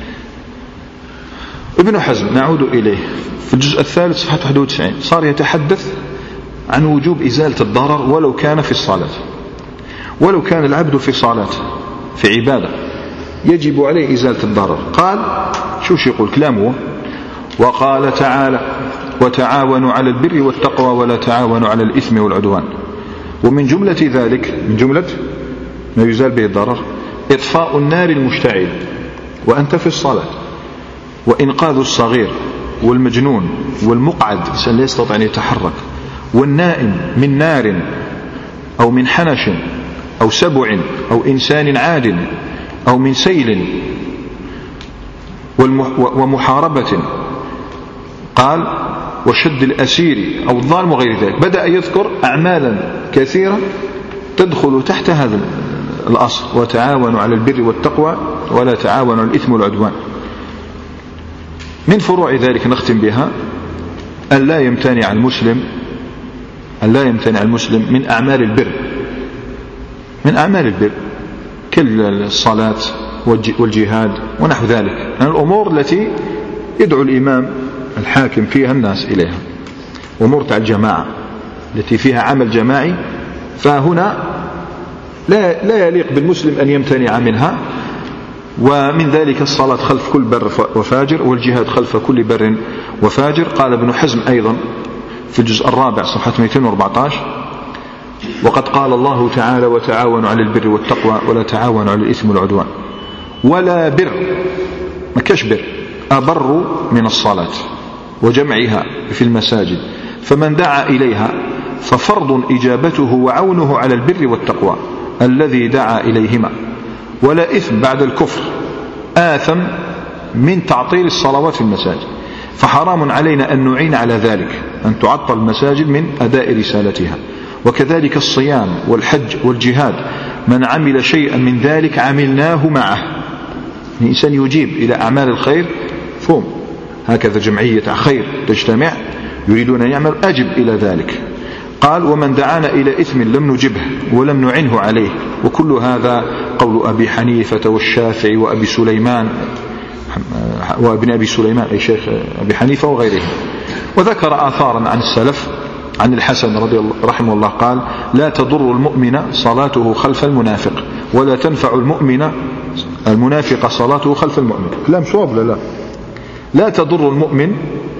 ابن حزم نعود إليه في الجزء الثالث صفحة 91 صار يتحدث عن وجوب إزالة الضرر ولو كان في الصلاة. ولو كان العبد في صلاة في عبادة يجب عليه إزالة الضرر. قال شو يقول كلامه؟ وقال تعالى وتعاونوا على البر والتقوى ولا تعاونوا على الإثم والعدوان. ومن جملة ذلك، من جملة ما يزال به الضرر، إطفاء النار المشتعل وأنت في الصلاة، وإنقاذ الصغير والمجنون والمقعد إنسان لا يستطيع أن يتحرك، والنائم من نار أو من حنش أو سبع أو إنسان عاد أو من سيل ومحاربة. قال وشد الأسير أو الظالم وغير ذلك. بدأ يذكر أعمالا كثيرة تدخل تحت هذا الأصل وتعاونوا على البر والتقوى ولا تعاونوا على الإثم والعدوان. من فروع ذلك نختم بها أن لا يمتنع المسلم من أعمال البر، من أعمال البر كالصلاة والجهاد ونحو ذلك، يعني الأمور التي يدعو الإمام الحاكم فيها الناس إليها، أمور تاع الجماعة التي فيها عمل جماعي، فهنا لا يليق بالمسلم أن يمتنع منها. ومن ذلك الصلاة خلف كل بر وفاجر، والجهاد خلف كل بر وفاجر. قال ابن حزم أيضا في الجزء الرابع صفحة 214 وقد قال الله تعالى وتعاونوا على البر والتقوى ولا تعاونوا على الإثم والعدوان. ولا بر، ما كاش بر أبر من الصلاة وجمعها في المساجد، فمن دعا إليها ففرض إجابته وعونه على البر والتقوى الذي دعا إليهما. ولا إثم بعد الكفر آثم من تعطيل الصلوات في المساجد، فحرام علينا أن نعين على ذلك، أن تعطل المساجد من أداء رسالتها. وكذلك الصيام والحج والجهاد، من عمل شيئا من ذلك عملناه معه. الإنسان يجيب إلى أعمال الخير فهم هكذا جمعية خير تجتمع يريدون أن يعمل أجب إلى ذلك. قال ومن دعانا إلى إثم لم نجبه ولم نعنه عليه. وكل هذا قول أبي حنيفة والشافعي وأبي سليمان وابن أبي سليمان أي شيخ أبي حنيفة وغيره. وذكر آثارا عن السلف عن الحسن رحمه الله قال لا تضر المؤمن صلاته خلف المنافق ولا تنفع المنافق صلاته خلف المؤمن. كلام صواب لا لا تضر المؤمن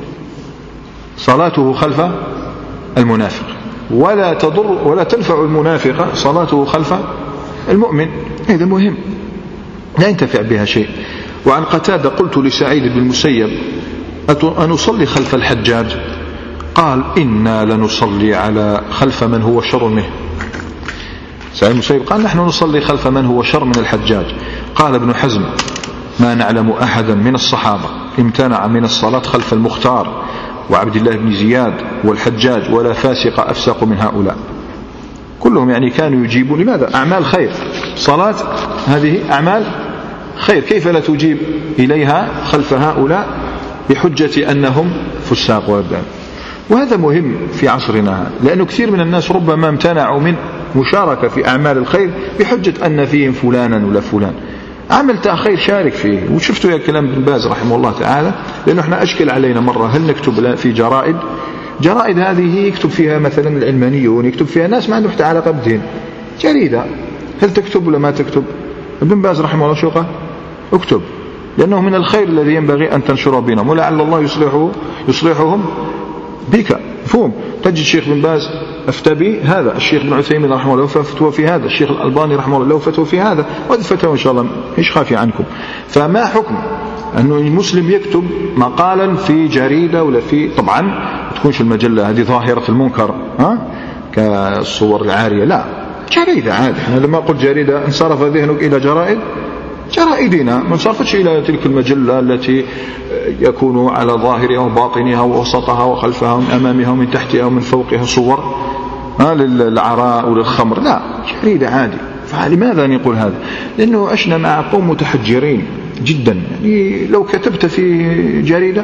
صلاته خلف المنافق ولا تنفع المنافق صلاته خلف المؤمن. هذا مهم لا ينتفع بها شيء. وعن قتادة قلت لسعيد بن المسيب أنصلي خلف الحجاج؟ قال إنا لنصلي خلف من هو شر منه. سعيد بن المسيب قال نحن نصلي خلف من هو شر من الحجاج. قال ابن حزم ما نعلم أحدا من الصحابة امتنع من الصلاة خلف المختار وعبد الله بن زياد والحجاج ولا فاسق أفسق من هؤلاء. كلهم يعني كانوا يجيبون. لماذا؟ أعمال خير، صلاة هذه أعمال خير، كيف لا تجيب إليها خلف هؤلاء بحجة أنهم فساق وابدان؟ وهذا مهم في عصرنا، لأنه كثير من الناس ربما امتنعوا من مشاركة في أعمال الخير بحجة أن فيهم فلانا ولا فلان. عملت خير شارك فيه. وشفتوا يا كلام ابن باز رحمه الله تعالى، لأنه احنا أشكل علينا مرة هل نكتب في جرائد جرائد هذه يكتب فيها مثلا العلمانيون، يكتب فيها ناس ما عندهم حتى علاقة بالدين. جريدة هل تكتب ولا ما تكتب؟ ابن باز رحمه الله شو قال؟ اكتب، لأنه من الخير الذي ينبغي أن تنشره بينهم، ولعل الله يصلحهم بك. مفهوم؟ تجد الشيخ بن باز أفتى به هذا، الشيخ بن عثيمين رحمه الله فتوى في هذا، الشيخ الألباني رحمه الله له فتوى في هذا، وهذه الفتوى إن شاء الله مش خافي عنكم. فما حكم أنه المسلم يكتب مقالا في جريدة ولا في، طبعا تكونش المجلة هذه ظاهرة المنكر كالصور العارية، لا، جريدة عادي. أنا لما قلت جريدة انصرف ذهنك إلى جرائدنا، ما انصرفتش إلى تلك المجلة التي يكون على ظاهرها وباطنها ووسطها وخلفها ومن أمامها ومن تحتها ومن فوقها صور للعراء وللخمر، لا، جريدة عادي. فلماذا نقول هذا؟ لأنه عشنا مع قوم متحجرين جدا، يعني لو كتبت في جريدة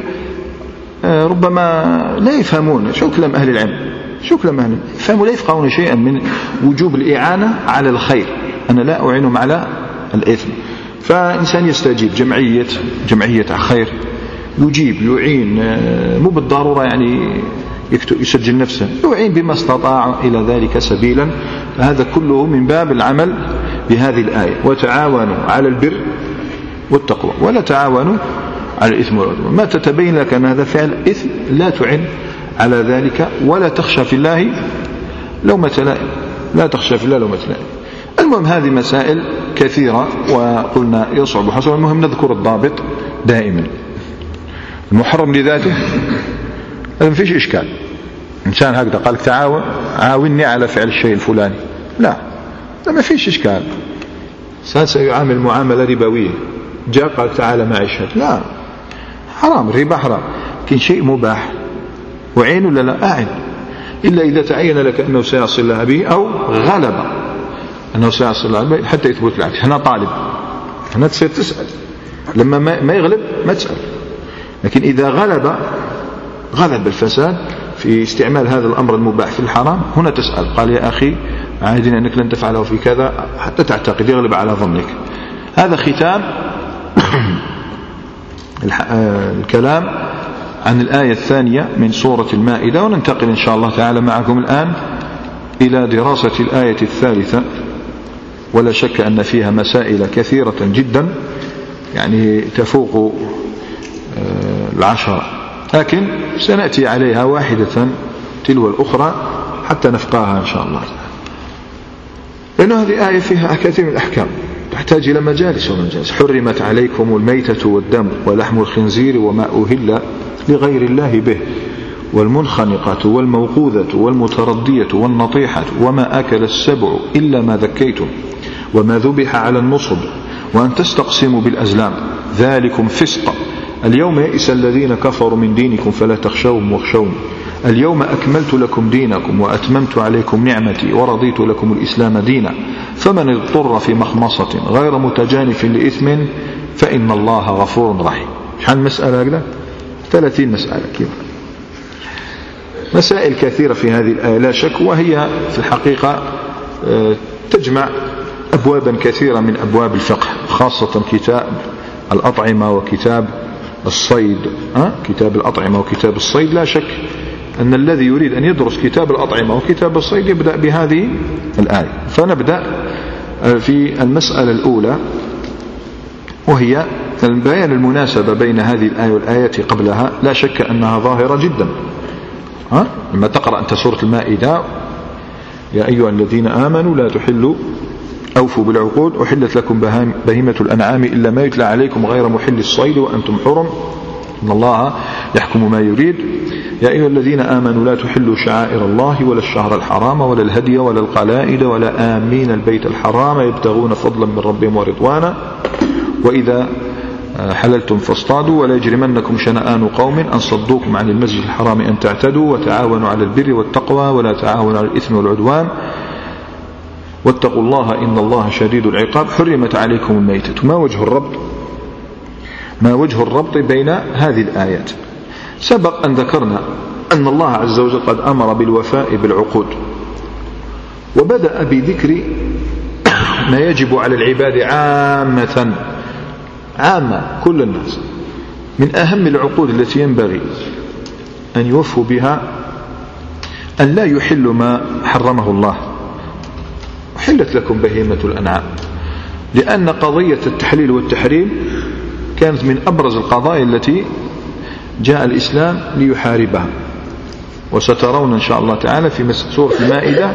ربما لا يفهمون شو كلام أهل العلم، يفهموا لا يفقهون شيئا من وجوب الإعانة على الخير. أنا لا أعينهم على الإثم. فإنسان يستجيب جمعية خير، يجيب يعين، مو بالضرورة يعني يسجل نفسه، يعين بما استطاع إلى ذلك سبيلا. هذا كله من باب العمل بهذه الآية: وتعاونوا على البر والتقوى ولا تعاونوا على الإثم والعدوان. ما تتبين لك أن هذا فعل إثم لا تعن على ذلك ولا تخشى في الله لومة لائم، لا تخشى في الله لومة لائم. المهم هذه مسائل كثيرة وقلنا يصعب حصول. المهم نذكر الضابط دائما. المحرم لذاته هذا ما فيش إشكال. إنسان هكذا قال عاوني على فعل الشيء الفلاني، لا، ما فيش إشكال. سيعامل معاملة ربوية، جاء قال تعالى معي اشهد، لا، حرام، الربا حرام. لكن شيء مباح وعين ولا لا؟ أعن، إلا إذا تعين لك أنه سيصل الله به أو غلب أنه سيصل الله به حتى يثبت العكس. هنا طالب، هنا تسأل، لما ما يغلب ما تسأل. لكن إذا غلب الفساد في استعمال هذا الأمر المباح في الحرام، هنا تسأل. قال يا أخي عاهدني أنك لن تفعله في كذا، حتى تعتقد يغلب على ظنك. هذا ختام الكلام عن الآية الثانية من سورة المائدة. وننتقل إن شاء الله تعالى معكم الآن إلى دراسة الآية الثالثة، ولا شك أن فيها مسائل كثيرة جدا يعني تفوق 10، لكن سنأتي عليها واحدة تلو الأخرى حتى نفقاها إن شاء الله، لأن هذه آية فيها كثير من الأحكام تحتاج إلى مجالس ومجالس. حرمت عليكم الميتة والدم ولحم الخنزير وما أهل لغير الله به، والمنخنقة والموقوذة والمتردية والنطيحة وما أكل السبع إلا ما ذكيتم وما ذبح على النصب وأن تستقسموا بالأزلام ذلكم فسق. اليوم يئس الذين كفروا من دينكم فلا تخشوهم واخشون. اليوم أكملت لكم دينكم وأتممت عليكم نعمتي ورضيت لكم الإسلام دينا. فمن اضطر في مخمصة غير متجانف لإثم فإن الله غفور رحيم. شحال مسألة هكذا؟ 30 مسألة كيف؟ مسائل كثيرة في هذه الآية لا شك، وهي في الحقيقة تجمع أبوابا كثيرة من أبواب الفقه، خاصة كتاب الأطعمة وكتاب الصيد. كتاب الأطعمة وكتاب الصيد لا شك أن الذي يريد أن يدرس كتاب الأطعمة وكتاب الصيد يبدأ بهذه الآية. فنبدأ في المسألة الأولى، وهي بيان المناسبة بين هذه الآية والآية قبلها. لا شك أنها ظاهرة جدا. لما تقرأ أنت سورة المائدة: يا أيها الذين آمنوا لا تحلوا أوفوا بالعقود أحلت لكم بهيمة الأنعام إلا ما يتلى عليكم غير محل الصيد وأنتم حرم إن الله يحكم ما يريد. يا أيها الذين آمنوا لا تحلوا شعائر الله ولا الشهر الحرام ولا الهدي ولا القلائد ولا آمين البيت الحرام يبتغون فضلا من ربهم ورضوانا وإذا حللتم فاصطادوا ولا يجرمنكم شنآن قوم أن صدوكم عن المسجد الحرام أن تعتدوا وتعاونوا على البر والتقوى ولا تعاونوا على الإثم والعدوان واتقوا الله إن الله شديد العقاب. حرمت عليكم الميتة. ما وجه الربط بين هذه الآيات؟ سبق أن ذكرنا أن الله عز وجل قد أمر بالوفاء بالعقود، وبدأ بذكر ما يجب على العباد عامة كل الناس. من أهم العقود التي ينبغي أن يوفوا بها أن لا يحل ما حرمه الله. أحلت لكم بهيمة الأنعام، لأن قضية التحليل والتحريم كانت من أبرز القضايا التي جاء الإسلام ليحاربها. وسترون إن شاء الله تعالى في سورة المائدة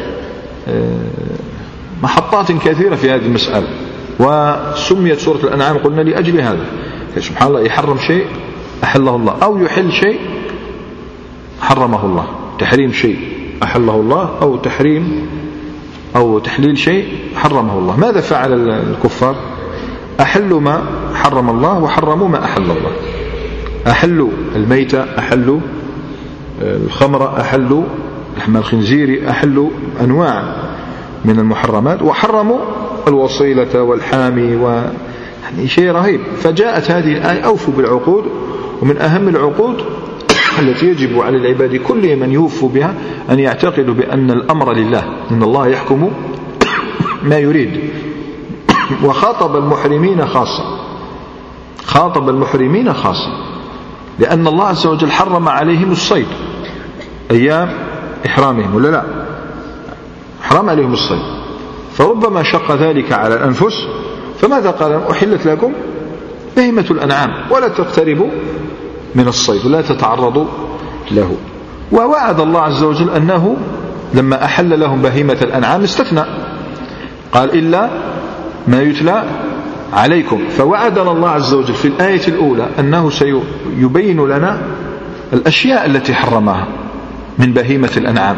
محطات كثيرة في هذه المسألة. وسميت سورة الأنعام قلنا لأجل هذا، سبحان الله، يحرم شيء أحله الله، أو يحل شيء حرمه الله، تحريم شيء أحله الله، أو تحريم أو تحليل شيء حرمه الله. ماذا فعل الكفار؟ أحلوا ما حرم الله وحرموا ما أحل الله. أحلوا الميتة، أحلوا الخمر، أحلوا لحم الخنزير، أحلوا أنواع من المحرمات، وحرموا الوصيلة والحامي يعني شيء رهيب. فجاءت هذه الآية أوفوا بالعقود، ومن أهم العقود التي يجب على العباد كلهم أن يوفوا بها أن يعتقدوا بأن الأمر لله، إن الله يحكم ما يريد. وخاطب المحرمين خاصة، خاطب المحرمين خاصة، لأن الله عز وجل حرم عليهم الصيد أيام إحرامهم، ولا لا؟ حرم عليهم الصيد، فربما شق ذلك على الأنفس، فماذا قال؟ أحلت لكم بهيمة الأنعام ولا تقتربوا من الصيد ولا تتعرضوا له. ووعد الله عز وجل أنه لما أحل لهم بهيمة الأنعام استثنى، قال إلا ما يتلى عليكم. فوعدنا الله عز وجل في الآية الأولى أنه سيبين لنا الأشياء التي حرمها من بهيمة الأنعام.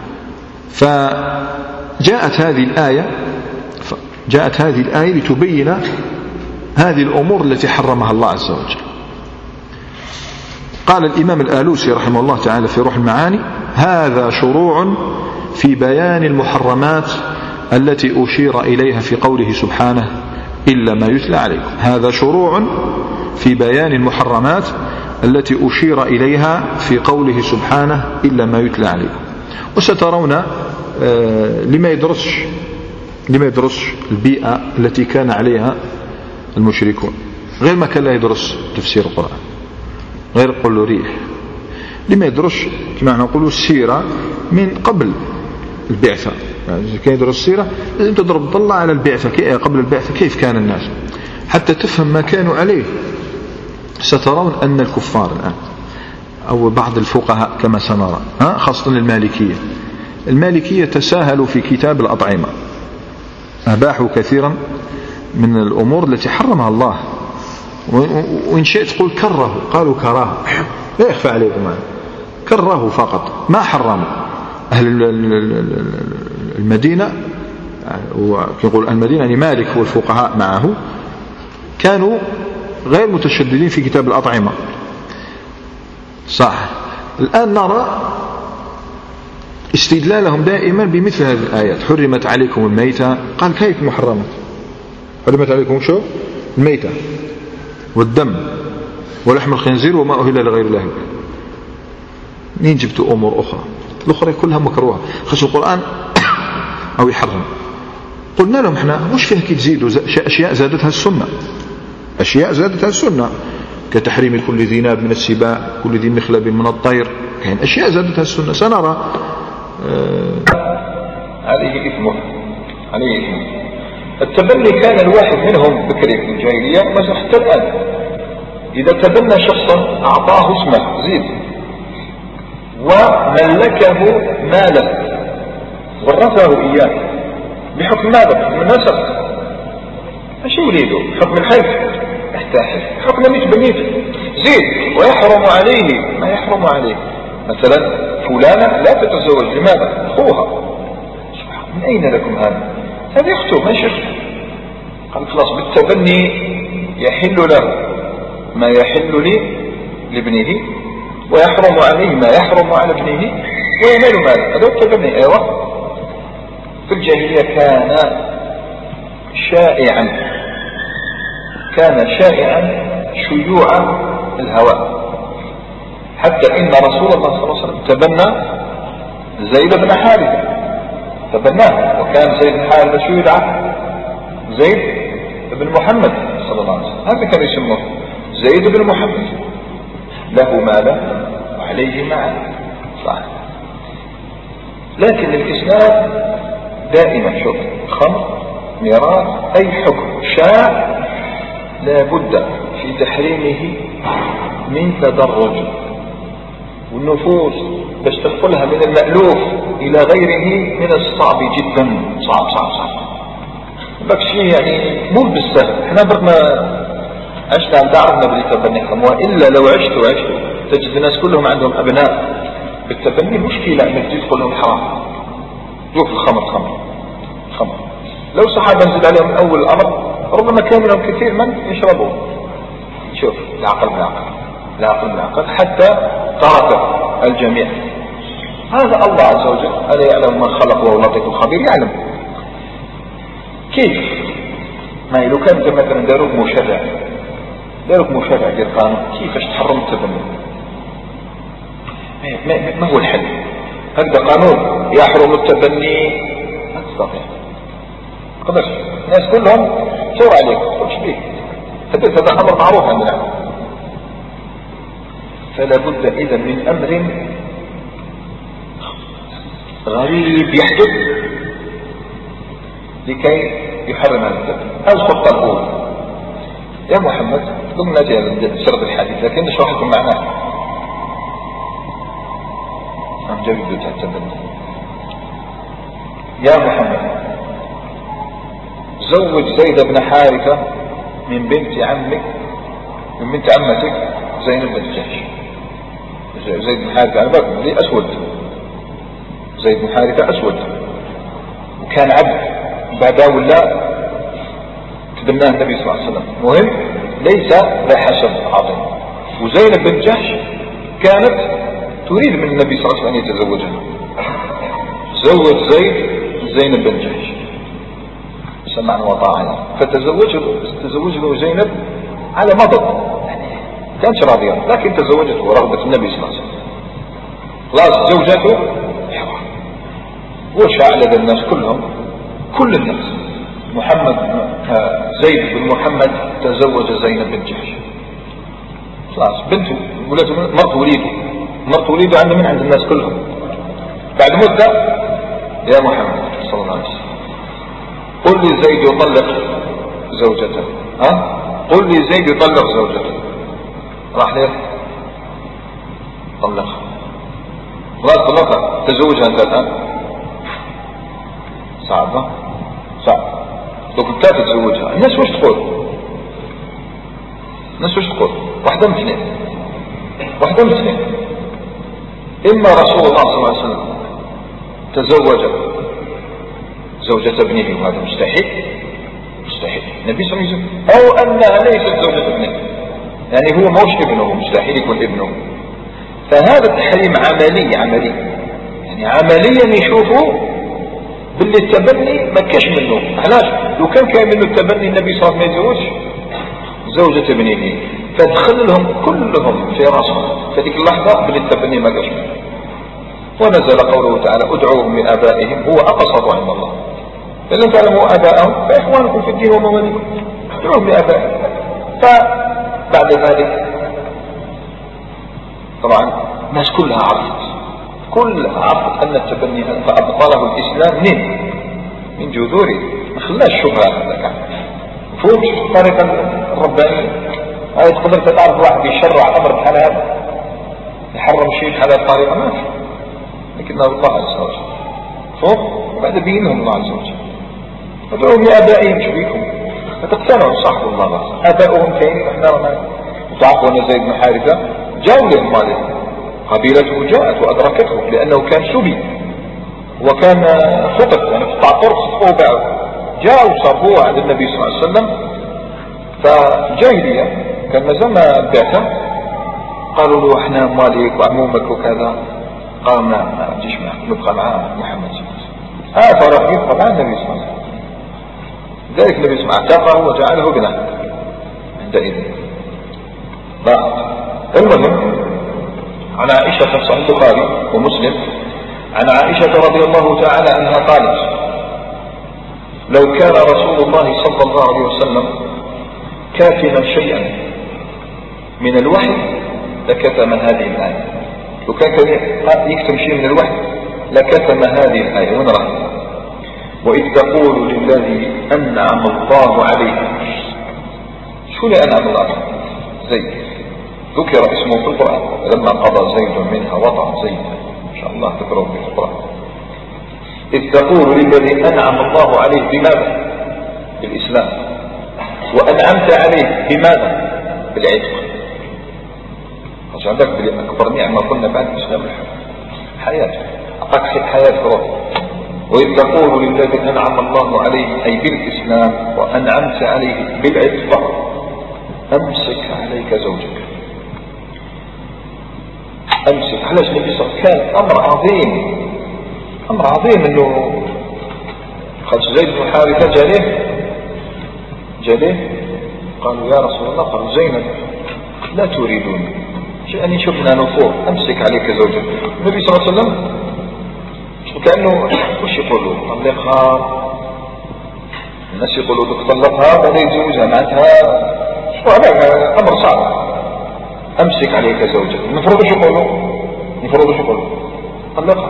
فجاءت هذه الآية لتبين هذه الأمور التي حرمها الله عز وجل. قال الإمام الآلوسي رحمه الله تعالى في روح المعاني: هذا شروع في بيان المحرمات التي أشير إليها في قوله سبحانه إلا ما يتلى عليكم. هذا شروع في بيان المحرمات التي أشير إليها في قوله سبحانه إلا ما يتلى عليكم. وسترون لما يدرسش البيئة التي كان عليها المشركون، غير ما كان لا يدرس تفسير القرآن، غير قول ريح، لما يدرس كما نقول السيرة من قبل البعثة. يعني كي يدرس السيرة لازم تضرب ضلة على البعثة، قبل البعثة كيف كان الناس، حتى تفهم ما كانوا عليه. سترون أن الكفار الآن أو بعض الفقهاء كما سنرى، خاصة المالكية تساهلوا في كتاب الأطعمة، أباحوا كثيرا من الأمور التي حرمها الله، وإن شئت قل كرهوا، قالوا كراهة، لا يخفى عليكم كرهوا فقط، ما حرموا. أهل المدينة، ويقول المدينة يعني مالك والفقهاء معه، كانوا غير متشددين في كتاب الأطعمة، صح. الآن نرى استدلالهم دائما بمثل هذه الآيات: حرمت عليكم الميتة، قال كيف محرمة؟ حرمت عليكم شو؟ الميتة والدم ولحم الخنزير وما أهل لغير الله. مين جبتوا أمور أخرى؟ الأخرى كلها مكروهة، خشوا القرآن أو يحرم. قلنا لهم احنا مش فيها كي تزيدوا أشياء زادتها السنة، أشياء زادتها السنة كتحريم كل ذي ناب من السباع، كل ذي مخلب من الطير، يعني أشياء زادتها السنة. سنرى عليه إثمه. التبني كان الواحد منهم بكري في الجاهلية، مثلا حتى الآن إذا تبنى شخصا أعطاه اسمه زيد وملكه مالا ورثه إياه بحكم ماذا؟ بحكم النسب، ايش يريده؟ حكم الحلف يحتاج حكم ميت زيد، ويحرم عليه ما يحرم عليه. مثلا فلانة لا تتزوج، لماذا؟ أخوها. من أين لكم هذا؟ هذه أخته ما شرك. قال خلاص بالتبني يحل له ما يحل لابنه، ويحرم عليه ما يحرم على ابنه، وينال ماله. هذا التبني. أيوة. في الجاهلية كان شائعا شيوع الهواء، حتى إن رسول الله صلى الله عليه وسلم تبنى زيد بن حارثة، تبناه، وكان زيد بن حارثة شو يدعى؟ زيد بن محمد صلى الله عليه وسلم، هذا كان يسموه زيد بن محمد، له ماله وعليه ماله، صح. لكن الإسلام دائما شوف خمر ميراث أي حكم شاع لا بد في تحريمه من تدرج، والنفوس باش تدخلها من المألوف إلى غيره من الصعب جدا، صعب باك شيء يعني مو بالسهل. احنا برك ما عشنا تعرفنا باللي تبنيهم، وإلا لو عشت تجد الناس كلهم عندهم أبناء بالتبني مشكلة انك تدخل لهم حرام. شوف الخمر لو صحابة نزل عليهم من أول الأمر ربما كان منهم كثير من يشربوا. شوف العقل حتى ترك الجميع. هذا الله عز وجل ألا يعلم من خلق وهو اللطيف الخبير، يعلم كيف. ما لو كان مثلا داروك مشرع ديال قانون كيفاش تحرم التبني، ما هو الحل؟ هكذا قانون يحرم التبني ما تستطيع، قدرش الناس كلهم ثور عليك وش بيه هذا أمر معروف عندنا. فلا بد إذا من أمر غريب يحدث لكي يحرم هذا التبني. الخطة الأولى يا محمد ضمن سرد الحديث لكن نشرح لكم معناه. جيد التبني يا محمد زوج زيد بن حارثة من بنت عمتك زينب بنت جحش. زيد بن حارثة على بالكم ليه أسود، زيد بن حارثة أسود وكان عبد بعد ولا تبناه النبي صلى الله عليه وسلم، مهم ليس بحسب عظيم. وزينب بنت جحش كانت تريد من النبي صلى الله عليه وسلم أن يتزوجها، زوج زينب بن جحش سمعا وطاعا، فتزوجه زينب على مضض، يعني كانت راضية لكن تزوجته رغبة النبي صلى الله عليه وسلم. خلاص زوجته وشاع لدى الناس كلهم، كل الناس زيد بن محمد تزوج زينب بن جحش. خلاص بنته ولده مرت وليده عند الناس كلهم. بعد مدة يا محمد صلى الله عليه وسلم قل لي زيد يطلق زوجته، قل لي زيد يطلق زوجته. راح ليه طلقها، خلاص طلقها، تزوجها انت الان. صعب لو كنت تتزوجها الناس وش تقول؟ واحدة من اثنين، إما رسول الله صلى الله عليه وسلم تزوج زوجة ابنه وهذا مستحيل النبي صلى الله عليه وسلم، أو أنها ليست زوجة ابنه، يعني هو موش ابنه، مستحيل يكون ابنه. فهذا التحريم عملي يعني عمليا يشوفوا باللي التبني ما كاش منه. علاش؟ لو كان منه التبني النبي صلى الله عليه وسلم ما يتزوجش زوجة ابنه، فدخل لهم كلهم في راسهم في ذيك اللحظة باللي التبني ما كاش منه. ونزل قوله تعالى ادعوهم لآبائهم هو أقسط عند الله، فإن لم تعلموا آباءهم فإخوانكم في الدين ومواليكم، ادعوهم لآبائهم. فبعد ذلك طبعا الناس كلها عرفت أن التبني فأبطله الإسلام من جذوره، ما خلاش شبهة هذا كان فهمش الطريقة الربانية. هاي تقدر تعرف واحد يشرع أمر بحال هذا يحرم شيء بحال هذه الطريقة ما في، لكنه الله عز وجل فوق وبعد بينهم الله عز وجل. ادعوهم لآبائهم شو بيكم فتقتنعوا صاحب الله آباؤهم كاين. احنا وتعرفوا أن زيد بن حارثة جاءوا لهم ماله، قبيلته جاءت وأدركته لأنه كان سبي وكان خطب يعني قطع طرق وباعوا، جاءوا صرفوه عند النبي صلى الله عليه وسلم. فالجاهلية كان مازال بعثة، قالوا له احنا مالك وعمومك وكذا، قال ما تجيش معك نبقى مع محمد صلى الله عليه وسلم. فرح يبقى مع النبي صلى الله عليه وسلم. ذلك النبي صلى الله عليه وسلم اعتقه وجعله ابنه عندئذ. المهم عن عائشة في صحيح البخاري ومسلم عن عائشة رضي الله تعالى عنها قالت لو كان رسول الله صلى الله عليه وسلم كاتما شيئا من الوحي لكتم هذه الآية. لو كان يكتم شيء من الوحي لكتم هذه الآية ونرى: وإذ تقول للذي أنعم الله عليه. شو اللي أنعم الله عليه؟ زيد ذكر اسمه في القرآن: لما قضى زيد منها وطعا زيد. إن شاء الله تقرأوا في القرآن. إذ تقول للذي أنعم الله عليه بماذا؟ بالإسلام. وأنعمت عليه بماذا؟ بالعتق. عشان عندك أكبر نعمة قلنا بعد الإسلام الحياة. أعطاك حياة روح. وإذ تقول للذي أنعم الله عليه أي بالإسلام وأنعمت عليه بالعتق: أمسك عليك زوجك. أمسك. علاش النبي صلى الله عليه وسلم كان أمر عظيم، أمر عظيم إنه خرج زيد بن حارثة جاليه قالوا: يا رسول الله، قالوا: زينب لا تريدون أن شفنا نفور، أمسك عليك زوجك. النبي صلى الله عليه وسلم وكأنه وش يقولوا؟ طلقها. الناس يقولوا لك طلقها ولا يتزوجها، معناتها شو هذا أمر صعب. أمسك عليك زوجك، المفروض شو يقولوا؟ طلقها.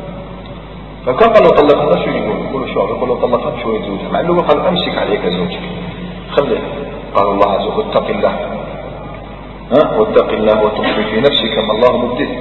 فكان قالوا طلقها، الناس شو يقولوا؟ يقولوا طلقها شو يتزوجها، مع أنه قال أمسك عليك زوجك خليها. قال الله عز وجل: اتق الله، واتق الله وتخفي في نفسك ما الله مبديه.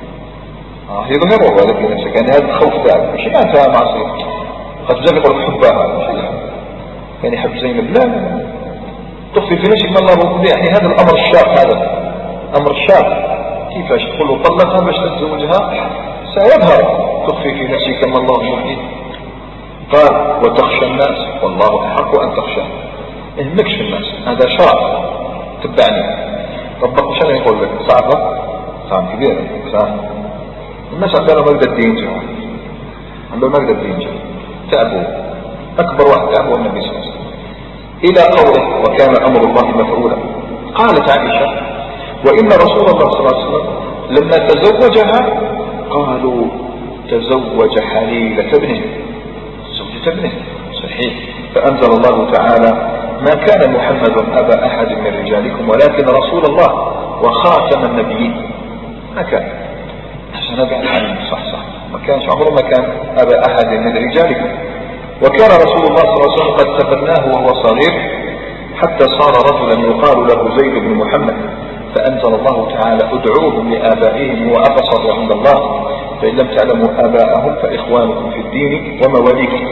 يظهره هذا في نفسك، يعني هذا الخوف تاعك مش معناتها معصية. قد بزاف يقول حبها، يعني حب زينب، لا تخفي في نفسك ما الله مبديه، يعني هذا الأمر الشاق، هذا أمر شاق. كيفاش تقول طلقها باش تتزوجها؟ سيظهر تخفي في نفسك ما الله مبديه. قال: وتخشى الناس والله أحق أن تخشى. يهمكش في الناس، هذا شرع، تبعني. طبق شنو يقول لك؟ صعب كبير، صعب. الناس عندنا مبدأ الدين جوا، عندهم مبدأ الدين جوا، تعبوا. أكبر واحد تعبوا النبي صلى الله عليه وسلم. إلى قوله: وكان أمر الله مفعولا. قالت عائشة: وإن رسول الله صلى الله عليه وسلم لما تزوجها قالوا: تزوج حليلة ابنه، زوجة ابنه. صحيح. فأنزل الله تعالى: ما كان محمد أبا أحد من رجالكم ولكن رسول الله وخاتم النبيين. ما كان، عشان قاعد عن صح ما كانش عمره ما كان أبا أحد من رجالكم. وكان رسول الله صلى الله عليه وسلم قد تبناه وهو صغير حتى صار رجلا يقال له زيد بن محمد. فأنزل الله تعالى: ادعوهم لآبائهم هو أقسط عند الله، فإن لم تعلموا آباءهم فإخوانكم في الدين ومواليكم.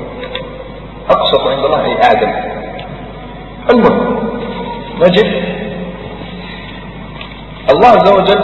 أقسط عند الله أي أعدل. المهم نجد الله عز وجل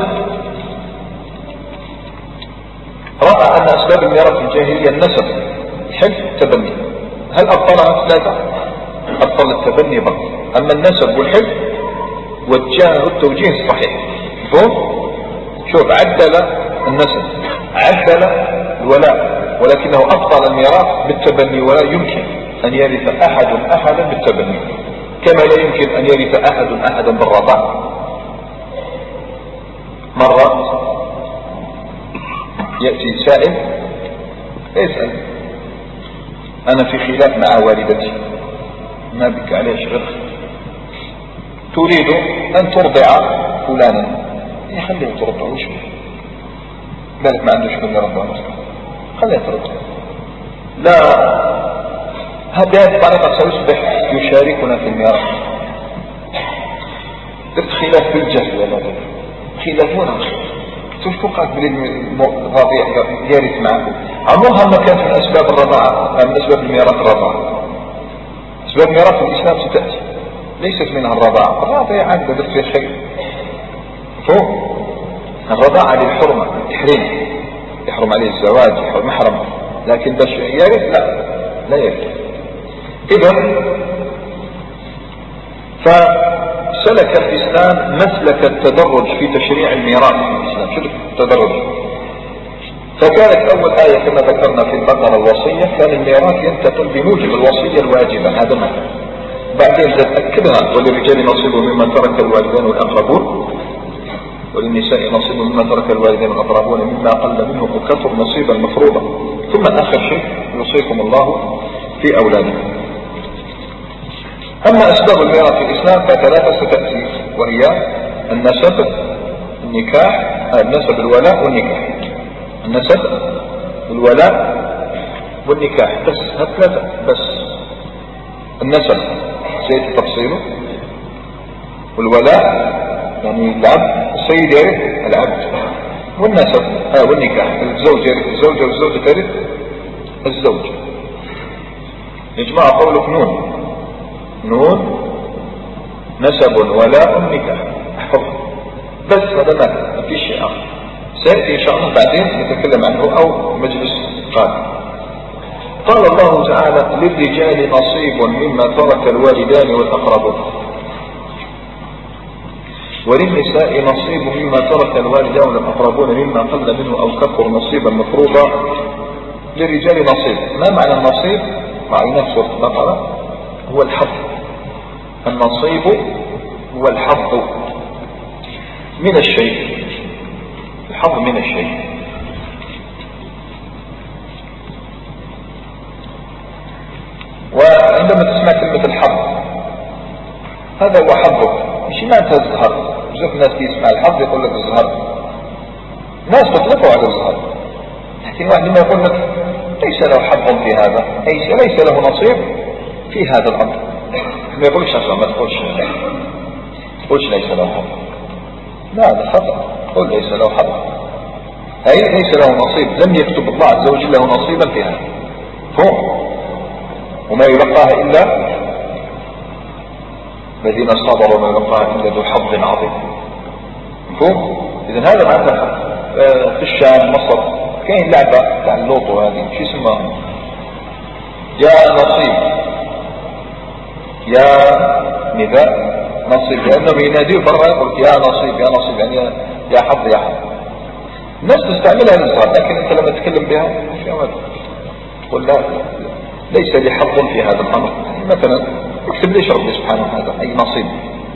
رأى أن أسباب الميراث الجاهلية النسب، الحلف، التبني. هل أبطلها ثلاثة؟ أبطل التبني بطل. أما النسب والحلف وجهه التوجيه الصحيح. شوف، عدل النسب، عدل الولاء، ولكنه أبطل الميراث بالتبني. ولا يمكن أن يرث أحد أحدا بالتبني، كما لا يمكن أن يرث أحد أحدا بالرضاع. مرة يأتي سائل يسأل: أنا في خلاف مع والدتي، ما بك عليه غير تريد أن ترضع فلانا، يخليه ترضع، وش بالك ما عندوش من يرضع نفسه، خليه ترضع. لا، بهذه الطريقة سيصبح يشاركنا في الميراث. درت خلاف بالجهل ولا غير خلافنا، شوف وقعت بالرضيع يرث معكم. عمرها ما كانت من أسباب الرضاعة، من أسباب الميراث الرضاعة. أسباب الميراث في الإسلام ستأتي، ليست منها الرضاعة. الرضاعة عادة درت فيها خير. الرضاعة للحرمة، التحريم، يحرم عليه الزواج، يحرم محرم، لكن باش يرث لا يرث. إذن فسلك الإسلام مسلك التدرج في تشريع الميراث في الإسلام. شو التدرج؟ فكانت أول آية كما ذكرنا في البقرة الوصية، كان الميراث ينتقل بموجب الوصية الواجبة، هذا مثلا. بعدين أكدنا: وللرجال نصيب مما ترك الوالدان والأقربون وللنساء نصيب مما ترك الوالدان والأقربون مما قل منه وكثر نصيبا مفروضا. ثم آخر شيء: يوصيكم الله في أولادكم. أما أسباب الميراث في الإسلام فثلاثة ستأتي، وهي النسب، النكاح، النسب، الولاء والنكاح. النسب والولاء والنكاح بس، هالثلاثة بس. النسب سيأتي تفصيله، والولاء يعني العبد السيد يرث العبد، والنسب والنكاح الزوج يرث الزوجة والزوجة ترث الزوج. يا جماعة قولك نون نسب ولاء نكاح، احفظها بس، هذا ما فيش شيء آخر. سيأتي إن شاء الله بعدين نتكلم عنه أو مجلس قادم. قال الله تعالى: للرجال نصيب مما ترك الوالدان والأقربون، وللنساء نصيب مما ترك الوالدان والأقربون مما قل منه أو كثر نصيبا مفروضا. للرجال نصيب، ما معنى النصيب؟ رأينا سورة البقرة، هو الحظ. النصيب هو الحظ من الشيء، الحظ من الشيء. وعندما تسمع كلمة الحظ، هذا هو حظك، مش معنى الزهر. بزاف الناس يسمع الحظ يقول لك الزهر، ناس تطلقوا على الزهر، لكن واحد لما يقول لك ليس له حظ في هذا، ليس له نصيب في هذا الأمر، ما يقولش عشان ما تقولش ليس له حظ، لا هذا خطأ. قل ليس له حظ، أي ليس له نصيب، لم يكتب الله عز وجل له نصيبا في هذا، فهم وما يلقاها إلا الذين صبروا، وما يلقاها إلا ذو حظ عظيم. فهم إذن هذا معناته. في الشام مصر كاين لعبة تاع اللوطو، هذه شو اسمها؟ يا نصيب، يا نداء نصيب، لأنهم يناديه برا يقول يا نصيب يا نصيب، يعني يا حظ يا حظ. الناس تستعملها للزهر، لكن أنت لما تتكلم بها في أمر تقول لا ليس لي حظ في هذا الأمر. مثلا اكتب ليش ربي سبحانه وتعالى أي نصيب،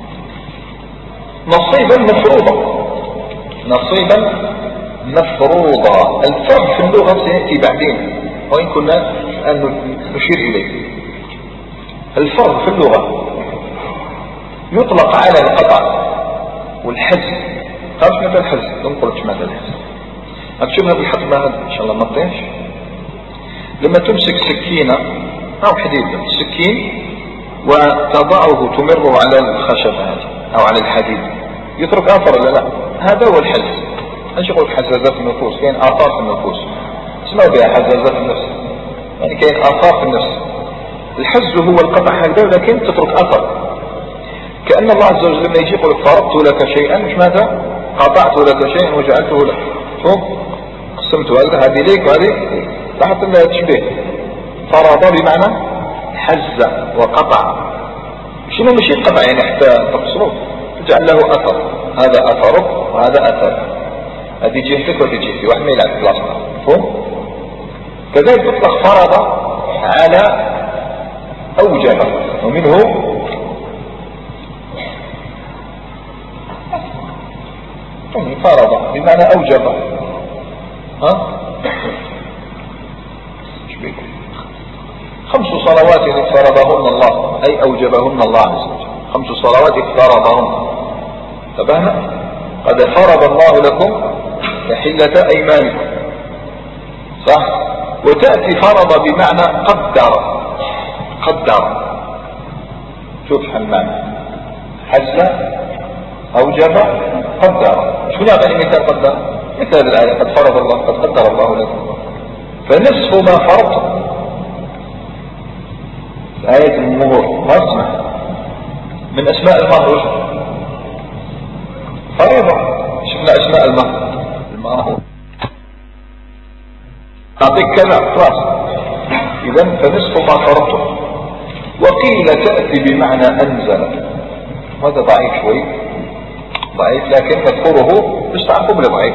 نصيبا مفروضا، نصيبا مفروضا. الفرق في اللغة سيأتي بعدين وإن كنا الآن نشير إليه. الفرق في اللغة يطلق على القطع والحز. قالش مثل الحز، نقولش مثل الحز. هتشوفها بالحق ما إن شاء الله ما تطيش. لما تمسك سكينة أو حديد، السكين وتضعه تمره على الخشب أو على الحديد يترك آثر ولا لا؟ هذا هو الحز. ايش يقول حزازات النفوس؟ كاين آثار في النفوس، اسمعوا بها حزازات النفس، يعني كاين آثار في النفس. الحز هو القطع هكذا لكن تترك أثر، كأن الله عز وجل لما يجي يقول فرضت لك شيئا، مش ماذا؟ قطعت لك شيئا وجعلته لك، فهم؟ قسمت هذه ليك وهذه لاحظت انها تشبه. فرض بمعنى حز وقطع، شنو ماشي قطع يعني حتى تقصره، تجعل له أثر، هذا أثرك وهذا أثر، هذه جهتك وهذه جهتي، واحد ما يلعب في بلاصتها، فهم؟ كذلك تطلق فرض على أوجب، ومنه فرض بمعنى أوجب. ها؟ 5 صلوات افترضهن الله، أي أوجبهن الله عز وجل. 5 صلوات افترضهن، تبهنا؟ قد فرض الله لكم تحلة أيمانكم، صح؟ وتأتي فرض بمعنى قدر، شوف المعنى، حز أوجب قدر. شو يعني مثال قدر؟ مثال الآية قد فرض الله، قد قدر الله لكم، فنصف ما فرض آية المهور ما اسمع من أسماء المهر، فريضة. شفنا أسماء المهر أعطيك كذا خلاص، إذن فنصف ما فرضته. وقيل تأتي بمعنى أنزل، هذا ضعيف شوي، ضعيف لكن نذكره بالتعقب لضعيف.